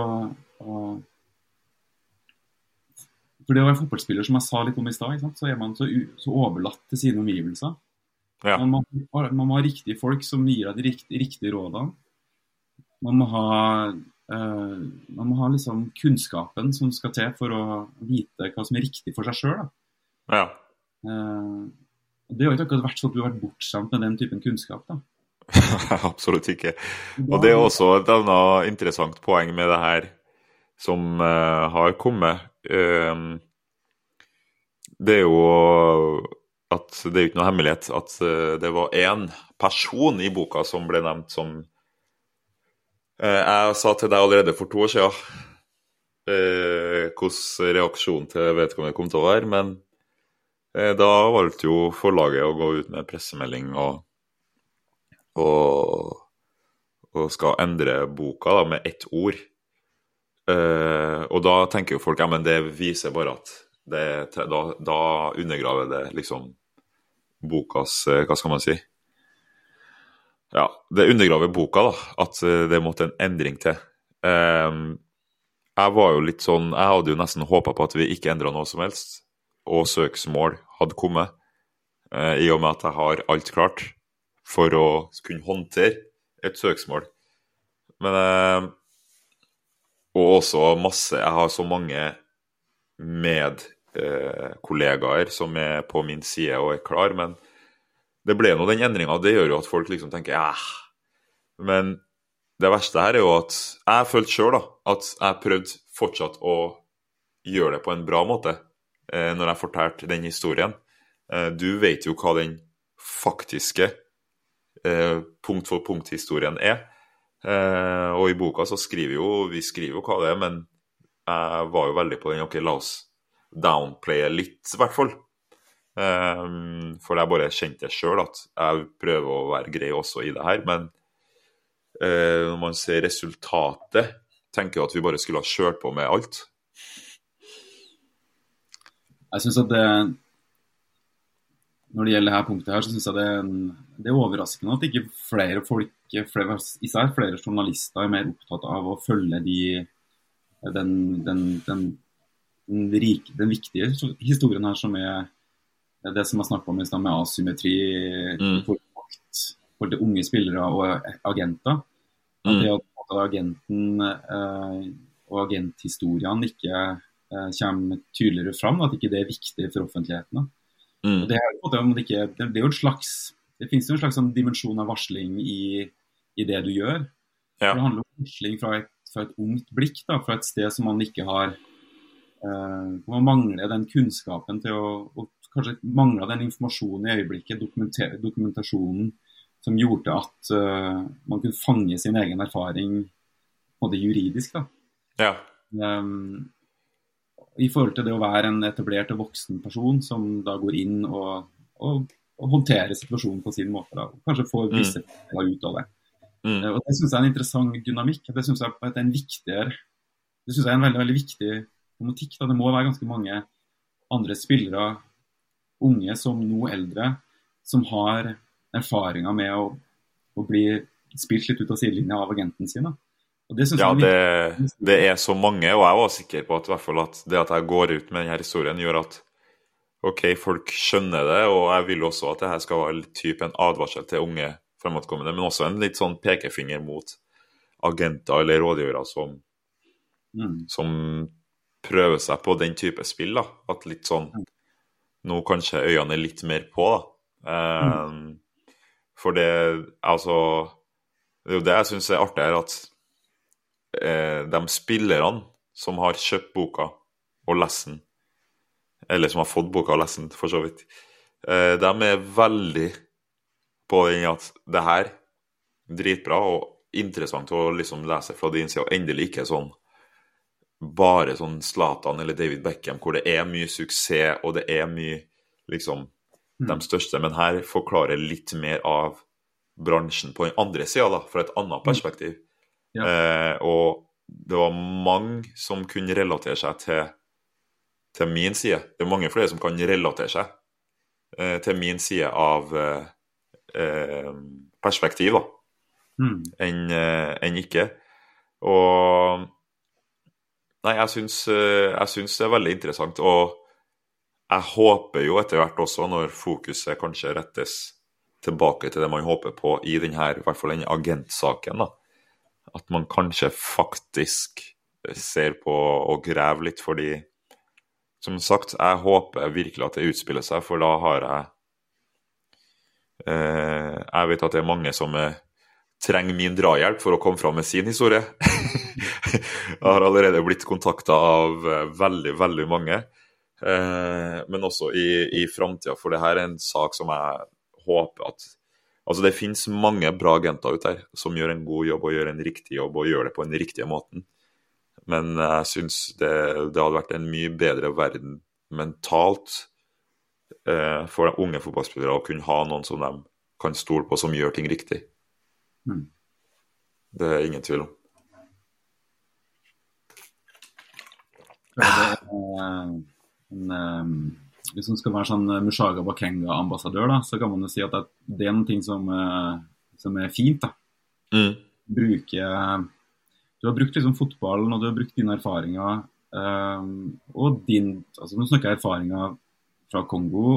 for det å være fotballspiller, som jeg sa litt om i stad, så er man så overlatt til sine omgivelser. Ja. Man må ha riktige folk som gir deg de riktige rådene. Man må ha liksom kunnskapen som skal til for å vite hva som er riktig for seg selv. Da. Ja. Det har jo ikke akkurat vært sånn at du har vært bortskjemt med den typen kunnskap, da. Absolutt ikke. Og det er også et annet interessant poeng med det her som har kommet. Det er jo at det er ikke noe hemmelighet at det var en person i boka som ble nevnt som jeg sa til deg allerede for 2 år siden hvordan reaksjonen til vedkommende kom til å være, men da valgte jo forlaget å gå ut med pressemelding og skal endre boka da, med 1 ord. Og da tenker jo folk, ja, men det viser bare at da undergraver det liksom bokas, hva skal man si? Ja, det undergraver boka da, at det måtte en endring til. Jeg var jo litt sånn, jeg hadde jo nesten håpet på at vi ikke endret noe som helst, og søksmål hadde kommet, i og med at jeg har alt klart for å kunne håndtere et søksmål. Men og også masse, jeg har så mange kollegaer som er på min side og er klar, men det ble nå den endringen, det gjør jo at folk liksom tenker, ja, men det verste her er jo at jeg følte selv da, at jeg prøvde fortsatt å gjøre det på en bra måte når jeg fortalte den historien. Du vet jo hva den faktiske punkt for punkt historien er. Og i boka så skriver jo hva det er, men jeg var jo veldig på den, ok, la oss downplaye litt i hvert fall. For jeg bare kjente selv at jeg prøver å være grei også i det her, men når man ser resultatet, tenker jeg at vi bare skulle ha kjørt på med alt. Jeg synes at når det gjelder dette punktet her, så synes jeg det er overraskende at ikke flere folk, især flere journalister er mer opptatt av å følge den viktige historien her, som er det som jeg snakket om i stedet med asymmetri for de unge spillere og agenter. At det at agenten og agenthistorien ikke kommer tydeligere fram, at ikke det er viktig for offentligheten. Og det er jo en slags, det finnes jo en slags sånn dimensjon av varsling i det du gjør. Ja. Det handler om varsling fra et ungt blikk, da, fra et sted som man ikke har, man mangler den kunnskapen til og kanskje mangler den informasjonen i øyeblikket, dokumentasjonen som gjorde at man kunne fange sin egen erfaring på det juridisk. Da. Ja. I forhold til det å være en etablert og voksen person som da går inn og håndterer situasjonen på sin måte, da, og kanskje får visse ut av det. Og det synes jeg er en interessant dynamikk. Det synes jeg er en veldig, veldig viktig tematikk. Da. Det må være ganske mange andre spillere, unge som nå eldre, som har erfaringer med å bli spilt litt ut av sidelinja av agenten sin. Da. Og det synes jeg det er så mange, og jeg var sikker på at, i hvert fall at det at jeg går ut med denne historien gjør at ok, folk skjønner det, og jeg vil også at det her skal være litt typ en advarsel til unge fremadkommende, men også en litt sånn pekefinger mot agenter eller rådgivere som prøver seg på den type spill, da. At litt sånn, nå kanskje øynene litt mer på, da. For det, altså, det er jo det jeg synes er artig her, at de spillerne som har kjøpt boka og lest den, eller som har fått boka og lest den, for så vidt, de er veldig på den at det her dritbra og interessant å liksom lese fra din side, og endelig ikke sånn bare sånn Zlatan eller David Beckham, hvor det er mye suksess, og det er mye liksom de største, men her forklarer litt mer av bransjen på den andre siden, da, fra et annet perspektiv. Og det var mange som kunne relatere seg til min side. Det er mange flere som kan relatere seg til min side av perspektiv, da, enn ikke. Og nei, jeg synes det er veldig interessant, og jeg håper jo etter hvert også, når fokuset kanskje rettes tilbake til det man håper på i denne, i hvert fall den agentsaken, da, at man kanskje faktisk ser på og graver litt, fordi som sagt, jeg håper virkelig at det utspiller seg, for da har jeg vet at det er mange som trenger min drahjelp for å komme fram med sin historie. Jeg har allerede blitt kontaktet av veldig, veldig mange, men også i fremtiden, for det her er en sak som jeg håper at, altså det finnes mange bra agenter ut der, som gjør en god jobb og gjør en riktig jobb og gjør det på den riktige måten. Men jeg synes det hadde vært en mye bedre verden mentalt for de unge fotballspillere å kunne ha noen som de kan stole på, som gjør ting riktig. Det er ingen tvil om. Hvis man skal være sånn Mushaga Bakenga-ambassadør, da, så kan man jo si at det er noe som er fint, da. Du har brukt liksom fotballen, og du har brukt dine erfaringer, og altså nå snakker jeg erfaringer fra Kongo,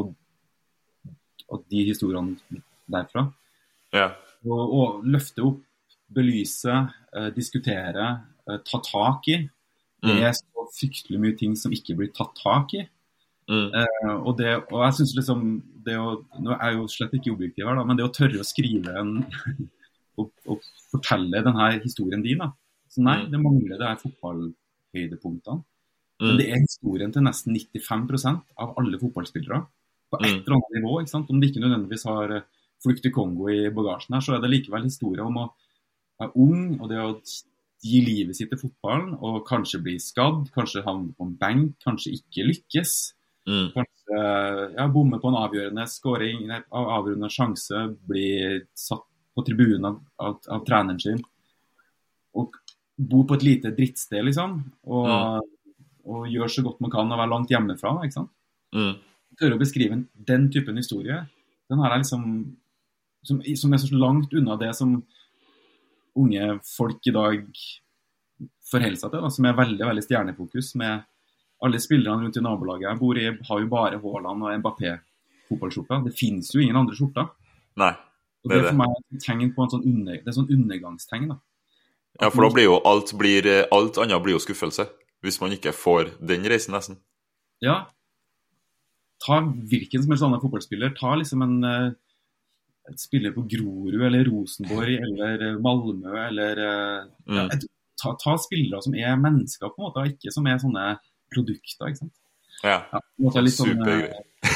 og de historiene derfra. Og løfte opp, belyse, diskutere, ta tak i. Det er så fryktelig mye ting som ikke blir tatt tak i. Og jeg synes liksom, nå er jeg jo slett ikke objektiv her da, men det å tørre å skrive og fortelle denne historien din da. Så nei, det mangler det her fotballhøydepunktene. Men det er historien til nesten 95% av alle fotballspillere på et eller annet nivå, ikke sant? Om de ikke nødvendigvis har flukt i Kongo i bagasjen her, så er det likevel historie om å være ung, og det å gi livet sitt til fotballen, og kanskje bli skadd, kanskje havne på en benk, kanskje ikke lykkes, kanskje bomme på en avgjørende scoring, avgjørende sjanse, bli satt på tribunen av treneren sin, og bo på et lite drittsted, liksom, og gjøre så godt man kan og være langt hjemmefra, ikke sant? Tør å beskrive den typen historie, den her er liksom, som er så langt unna det som unge folk i dag forholder seg til, da, som er veldig, veldig stjernefokus med alle spillerne rundt i nabolaget. Jeg bor har jo bare Haaland og Mbappé fotballskjorta. Det finnes jo ingen andre skjorter. Nei, det er for meg et tegn på det er sånn undergangstegn, da. Ja, for da blir jo alt annet blir jo skuffelse, hvis man ikke får den reisen nesten. Ja. Ta hvilken som helst annen fotballspiller, ta liksom en spiller på Grorud, eller Rosenborg, eller Malmö, eller ta spillere som er mennesker på en måte, og ikke som er sånne produkter, ikke sant? Ja, litt supergøy.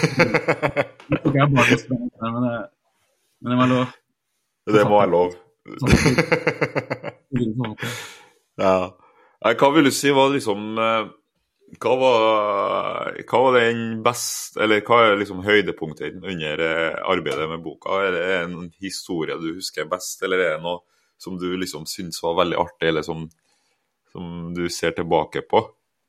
Men det var lov. Det må være lov. Ja. Hva vil du si var liksom hva var den best, eller hva er liksom høydepunktet under arbeidet med boka? Er det en historie du husker best, eller er det noe som du liksom synes var veldig artig, eller som du ser tilbake på?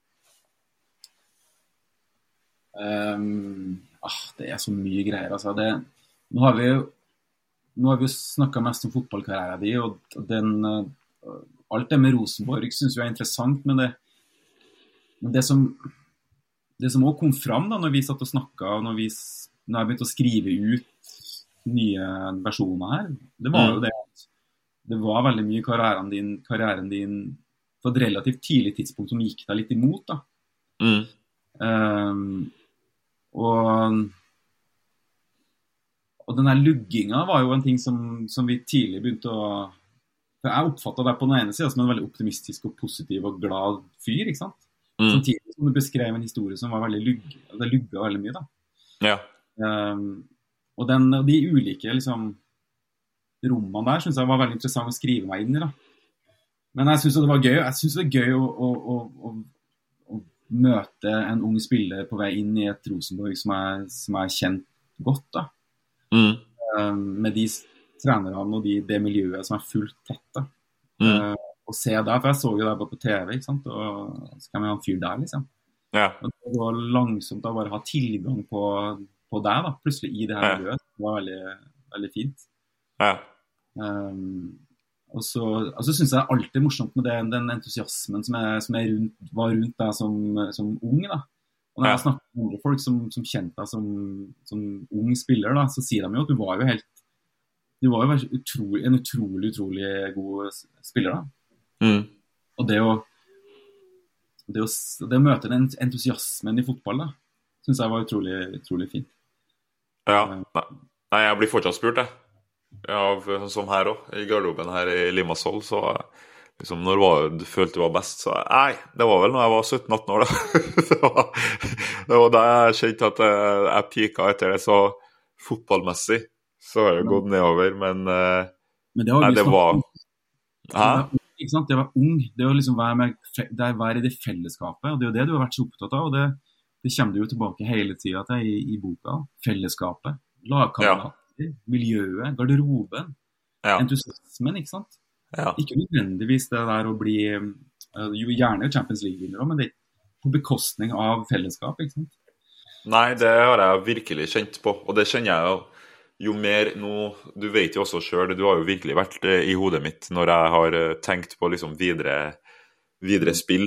Det er så mye greier, altså. Nå har vi jo snakket mest om fotballkarrieren din, og alt det med Rosenborg synes jeg er interessant, men det som det som også kom fram da, når vi satt og snakket, og når jeg begynte å skrive ut nye versjoner her, det var jo det at det var veldig mye karrieren din på et relativt tidlig tidspunkt som gikk deg litt imot da. Og den her lugginga var jo en ting som vi tidlig begynte å... For jeg oppfattet deg på den ene siden som en veldig optimistisk og positiv og glad fyr, ikke sant? Samtidig som du beskrev en historie som var veldig det lugget veldig mye da. Ja. Og de ulike liksom, rommene der synes jeg var veldig interessant å skrive meg inn i da. Men jeg synes det var gøy. Jeg synes det er gøy å møte en ung spiller på vei inn i et Rosenborg som er kjent godt da. Med de trenerne og det miljøet som er fullt tett da. Og se der, for jeg så jo der på TV, ikke sant? Og så kan vi ha en fyr der liksom. Ja. Og det var langsomt å bare ha tilgang på deg da, plutselig i det her miljøet. Det var veldig, veldig fint. Ja. Og så synes jeg det er alltid morsomt med den entusiasmen som var rundt deg som ung da. Og når jeg snakker med andre folk som kjente deg som ung spiller da, så sier de jo at du var jo en utrolig god spiller da. Og det å møte den entusiasmen i fotball da, synes jeg var utrolig fint. Ja, nei, jeg blir fortsatt spurt som her også, i garderoben her i Limassol, så liksom, når du følte du var best, så nei, det var vel når jeg var 17-18 år da. det var da jeg kjente at jeg pika etter det, så fotballmessig så har det gått nedover, men det var... Ikke sant? Det var ung, det å liksom være i det fellesskapet, og det er jo det du har vært så opptatt av, og det kommer du jo tilbake hele tiden til i boka. Fellesskapet, lagkamerater, miljøet, garderoben, entusiasmen, ikke sant? Ja. Ikke nødvendigvis det der å bli, jo gjerne Champions League-vinner, men det er på bekostning av fellesskap, ikke sant? Nei, det har jeg virkelig kjent på, og det kjenner jeg jo mer nå, du vet jo også selv, du har jo virkelig vært i hodet mitt når jeg har tenkt på liksom videre spill,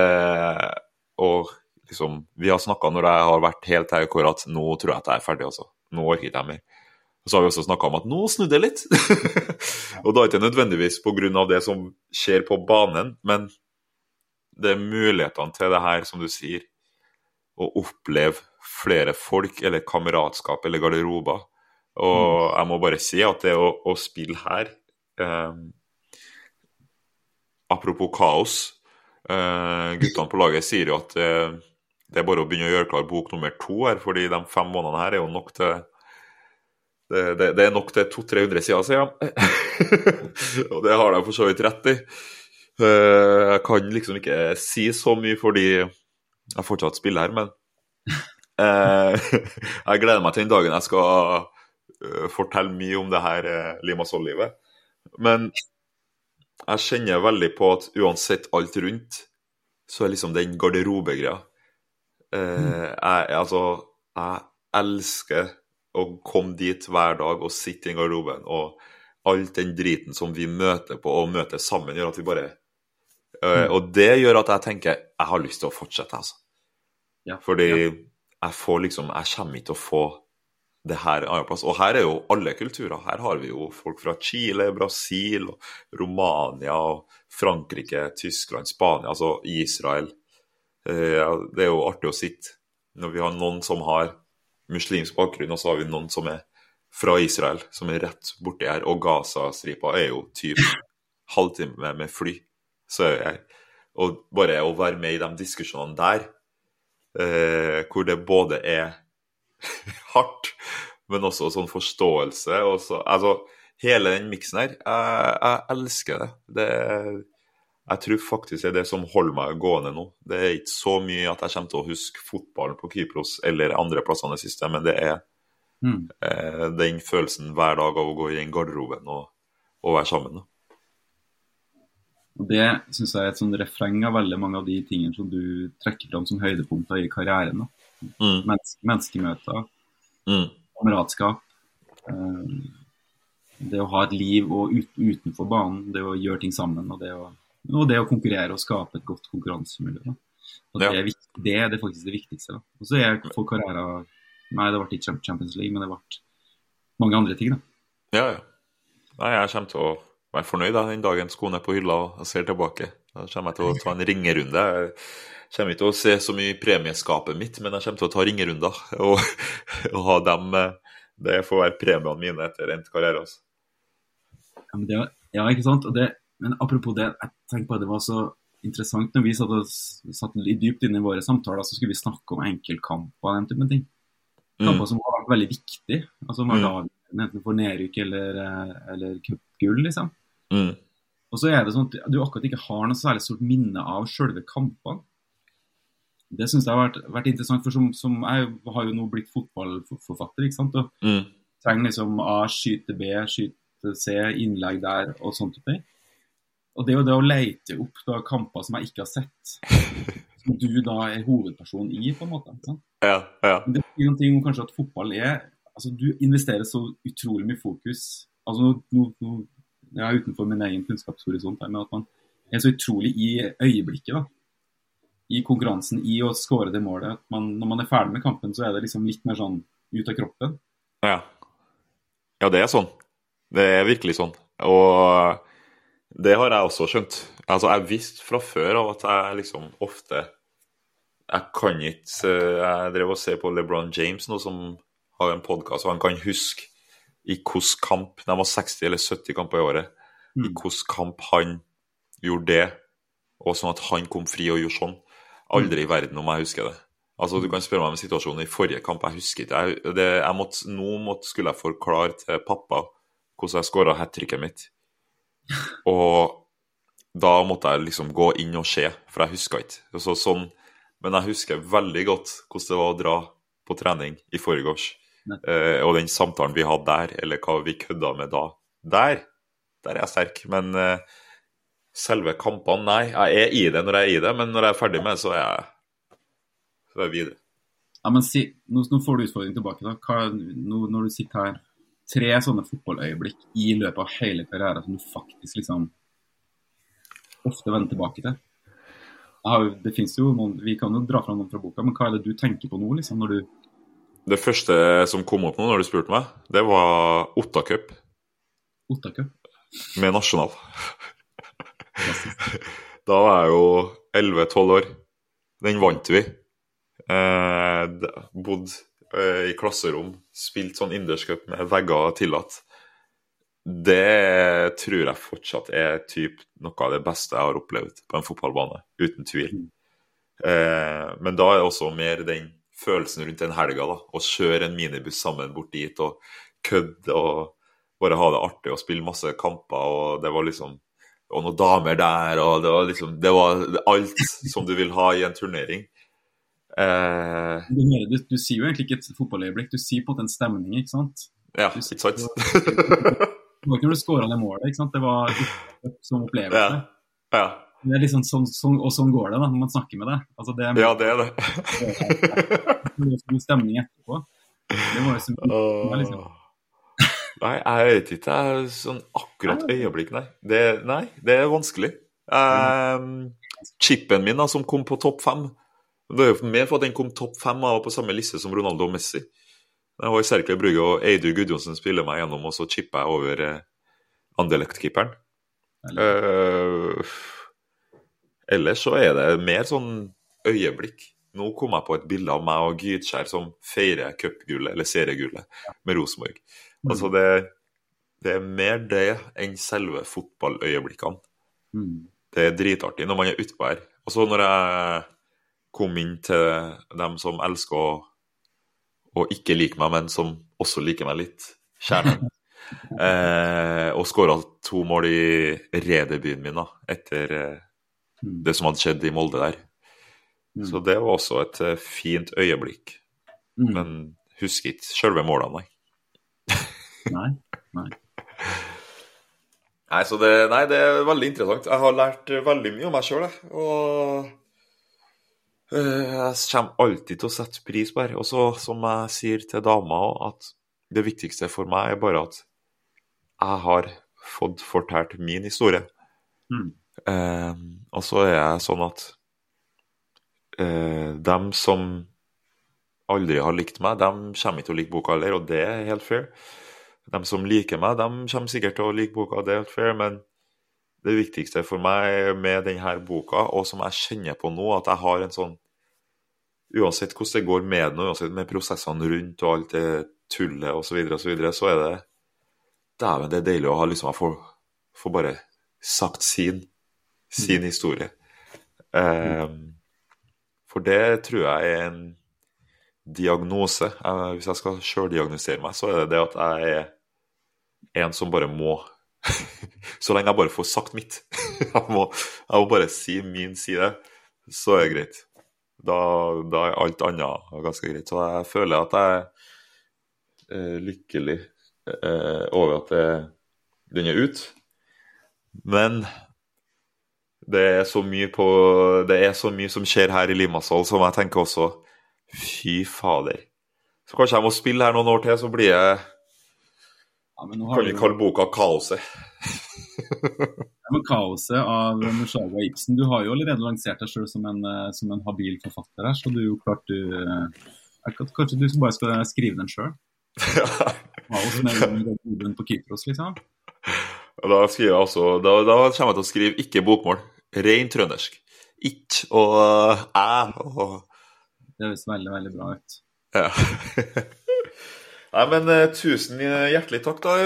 og liksom, vi har snakket når jeg har vært helt her hvor at nå tror jeg at jeg er ferdig også, nå orker ikke jeg mer. Og så har vi også snakket om at nå snudde det litt, og da er det ikke nødvendigvis på grunn av det som skjer på banen, men det er mulighetene til det her, som du sier, å oppleve flere folk, eller kameratskap, eller garderober. Og jeg må bare si at det å spille her, apropos kaos, guttene på laget sier jo at det er bare å begynne å gjøre klar bok nummer 2 her, fordi de 5 månedene her er jo nok til det er nok til 200-300 siden. Og det har de for så vidt rett i. Jeg kan liksom ikke si så mye fordi jeg fortsatt spiller her, men jeg gleder meg til den dagen jeg skal fortelle mye om det her Limassol-livet. Men jeg kjenner veldig på at uansett alt rundt, så er liksom den garderobegreia. Jeg elsker å komme dit hver dag og sitte i garderoben, og alt den driten som vi møter på og møter sammen gjør at vi bare... og det gjør at jeg tenker, jeg har lyst til å fortsette, altså. Fordi jeg kommer ikke til å få det her annen plass. Og her er jo alle kulturer. Her har vi jo folk fra Chile, Brasil, Romania, Frankrike, Tyskland, Spania, altså Israel. Det er jo artig å sitte når vi har noen som har muslimsk bakgrunn, og så har vi noen som er fra Israel, som er rett borti her, og Gaza-stripa er jo typ halvtime med fly. Så og bare å være med i de diskusjonene der, hvor det både er hardt, men også sånn forståelse, og så, altså, hele den miksen her, jeg elsker det. Jeg tror faktisk det er det som holder meg gående nå. Det er ikke så mye at jeg kommer til å huske fotballen på Kypros eller andre plassene i systemet, men det er den følelsen hver dag av å gå i den garderoben og være sammen. Og det synes jeg er et sånn refreng av veldig mange av de tingene som du trekker fram som høydepunkter i karrieren. Menneskemøter, kameratskap, det å ha et liv og utenfor banen, det å gjøre ting sammen, og det å konkurrere og skape et godt konkurransemiljø. Og det er faktisk det viktigste. Da. Og så for karrieren, nei, det ble ikke Champions League, men det ble mange andre ting. Da. Ja. Nei, jeg kommer til å være fornøyd da, den dagen skoene er på hylla og ser tilbake. Da kommer jeg til å ta en ringerunde. Jeg kommer ikke til å se så mye premieskapet mitt, men jeg kommer til å ta ringerunder og ha dem. Det får være premiene mine etter endt karriere. Altså. Ja, ikke sant? Men apropos det, jeg tenker på at det var så interessant når vi satt dypt inne i våre samtaler, så skulle vi snakke om enkeltkamper og den type ting. Kamper som har vært veldig viktige, altså om enten for nedrykk eller cupgull, liksom. Og så det sånn at du akkurat ikke har noe særlig stort minne av selve kampene. Det synes jeg har vært interessant, for som jeg har jo nå blitt fotballforfatter, ikke sant? Og trenger liksom A, skyte B, skyte C, innlegg der og sånt type. Og det er jo det å lete opp da, kamper som jeg ikke har sett, som du da er hovedperson i, på en måte. Ikke sant? Ja. Men det er noen ting om kanskje at fotball altså du investerer så utrolig mye fokus, altså nå jeg utenfor min egen kunnskapshorisont her, med at man er så utrolig i øyeblikket da, i konkurransen, i å skåre det målet, at når man er ferdig med kampen, så det liksom litt mer sånn ut av kroppen. Ja, det sånn. Det virkelig sånn. Og det har jeg også skjønt. Altså, jeg visste fra før av at jeg liksom ofte jeg kan ikke jeg drev og ser på LeBron James nå, som har en podcast, og han kan huske i hvilken kamp, de var 60 eller 70 kamper i året, i hvilken kamp han gjorde det, og sånn at han kom fri og gjorde sånn. Aldri i verden om jeg husker det. Altså, du kan spørre meg om situasjonen i forrige kamp, jeg husker ikke. Skulle jeg forklare til pappa hvordan jeg skåret hat-tricket mitt. Og da måtte jeg liksom gå inn og se, for jeg husker ikke. Sånn, men jeg husker veldig godt hvordan det var å dra på trening i forgårs. Og den samtalen vi hadde der, eller hva vi kødda med da. Der jeg sterk, men selve kampene, nei, jeg i det når jeg i det, men når jeg ferdig med det, så jeg videre. Ja, men nå får du utfordring tilbake da. Når du sitter her, 3 sånne fotballøyeblikk i løpet av hele karrieren som du faktisk liksom ofte vender tilbake til. Det finnes jo noen, vi kan jo dra fra noen fra boka, men hva det du tenker på nå liksom, når du... Det første som kom opp nå når du spurte meg, det var Otta Cup. Otta Cup? Med Nasjonal. Da var jeg jo 11-12 år. Den vant vi. Bodde i klasserom, spilt sånn Inderscup med vegger tillatt. Det tror jeg fortsatt noe av det beste jeg har opplevd på en fotballbane, uten tvil. Men da det også mer den følelsen rundt den helga da, å kjøre en minibuss sammen bort dit og kødde og bare ha det artig og spille masse kamper, og det var liksom og noen damer der, og det var liksom det var alt som du vil ha i en turnering. Du sier jo egentlig ikke et fotballøyeblikk, du sier på en stemning, ikke sant? Ja, ikke sant? Det var ikke når du skåret det målet, ikke sant? Det var som opplevelse. Ja. Det liksom sånn, og sånn går det da, når man snakker med deg. Altså, det ja, det det. Det er stemning etterpå. Det var jo som liksom... Nei, jeg vet ikke, sånn akkurat øyeblikk, nei. Det vanskelig. Chippen min da, som kom på topp 5, det er jo mer for at den kom topp 5 av på samme liste som Ronaldo og Messi. Jeg var i Cercle Brugge, og Eidur Gudjonsen spiller meg gjennom, og så chippet jeg over Anderlecht-keeperen. Ellers så det mer sånn øyeblikk. Nå kom jeg på et bilde av meg og Gytskjær som feirer cupgullet, eller seriegullet, med Rosenborg. Altså det mer det enn selve fotballøyeblikkene. Det dritartig når man utpå her. Og så når jeg kom inn til dem som elsker å ikke like meg, men som også liker meg litt, kjernen, og skåret 2 mål i redebyen min da, etter det som hadde skjedd i Molde der. Så det var også et fint øyeblikk. Men husk ikke selve målene, Nei. Nei, så det er veldig interessant. Jeg har lært veldig mye om meg selv, og jeg kommer alltid til å sette pris på det. Og så, som jeg sier til dama, at det viktigste for meg bare at jeg har fått fortalt min historie. Og så jeg sånn at dem som aldri har likt meg, de kommer ikke til å like boka heller, og det er helt fair. De som liker meg, de kommer sikkert til å like boka, det er helt fair, men det viktigste for meg med denne boka, og som jeg kjenner på nå, at jeg har en sånn, uansett hvordan det går med den, uansett med prosessene rundt og alt det tullet og så videre, så er det dæven, det er deilig å ha liksom, få bare sagt sin historie. For det tror jeg er en diagnose. Hvis jeg skal selv diagnosere meg, så er det at jeg er en som bare må så lenge jeg bare får sagt mitt jeg må bare si min side, så er det greit. Da er alt annet ganske greit. Så jeg føler at jeg er lykkelig over at den er ut. Men det er så mye som skjer her i Limassol som jeg tenker også, fy fader. Så kanskje jeg må spille her noen år til, så blir jeg kan vi kalle boka Kaoset. Men Kaoset av Mushaga Ibsen, du har jo allerede lansert deg selv som en habil forfatter her, så du er jo klart kanskje du bare skal skrive den selv? Kaos med Boden på Kypros, liksom. Da skriver jeg altså, da kommer jeg til å skrive ikke bokmål, ren trøndersk. Ikke og og... Det høres veldig, veldig bra ut. Ja. Nei, men tusen hjertelig takk da,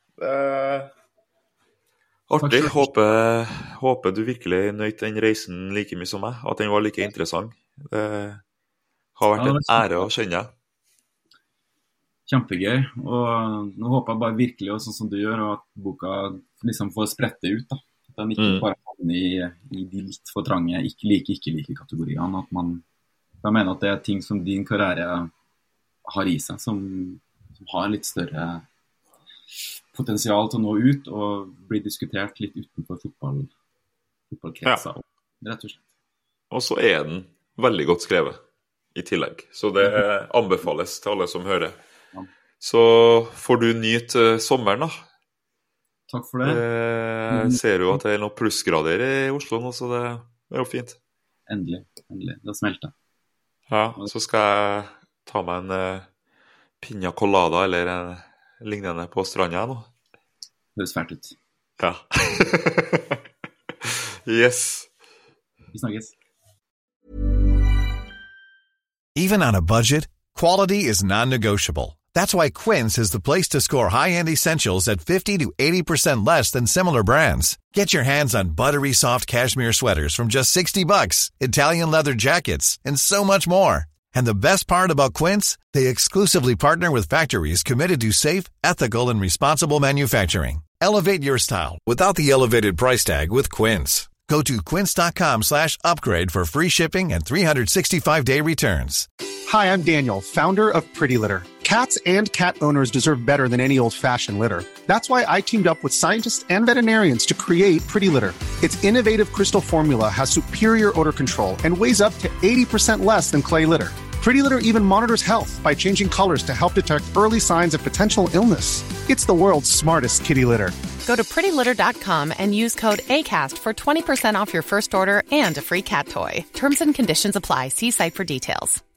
artig. Håper du virkelig nøyt den reisen like mye som meg, at den var like interessant. Det har vært en ære å kjenne. Kjempegøy, og nå håper jeg bare virkelig, sånn som du gjør, at boka liksom får sprette ut da. At den ikke bare havner i de litt for trange, ikke like kategoriene, at jeg mener at det er ting som din karriere har i seg, som har litt større potensial til å nå ut og bli diskutert litt utenfor fotballkretser, rett og slett. Og så er den veldig godt skrevet i tillegg, så det anbefales til alle som hører. Ja. Så får du nyte sommeren da. Takk for det. Ser jo at det er noen plussgrader i Oslo nå, så det er jo fint. Endelig, det smelter. Ja, så skal jeg ta meg en pina colada eller lignende på stranda nå. Det høres fælt ut. Ja. Yes. Vi snakkes. Even on a budget, quality is non-negotiable. That's why Quince is the place to score high-end essentials at 50 to 80% less than similar brands. Get your hands on buttery soft cashmere sweaters from just $60, Italian leather jackets, and so much more. And the best part about Quince, they exclusively partner with factories committed to safe, ethical, and responsible manufacturing. Elevate your style without the elevated price tag with Quince. Go to quince.com/upgrade for free shipping and 365-day returns. Hi, I'm Daniel, founder of Pretty Litter. Cats and cat owners deserve better than any old-fashioned litter. That's why I teamed up with scientists and veterinarians to create Pretty Litter. Its innovative crystal formula has superior odor control and weighs up to 80% less than clay litter. Pretty Litter even monitors health by changing colors to help detect early signs of potential illness. It's the world's smartest kitty litter. Go to prettylitter.com and use code ACAST for 20% off your first order and a free cat toy. Terms and conditions apply. See site for details.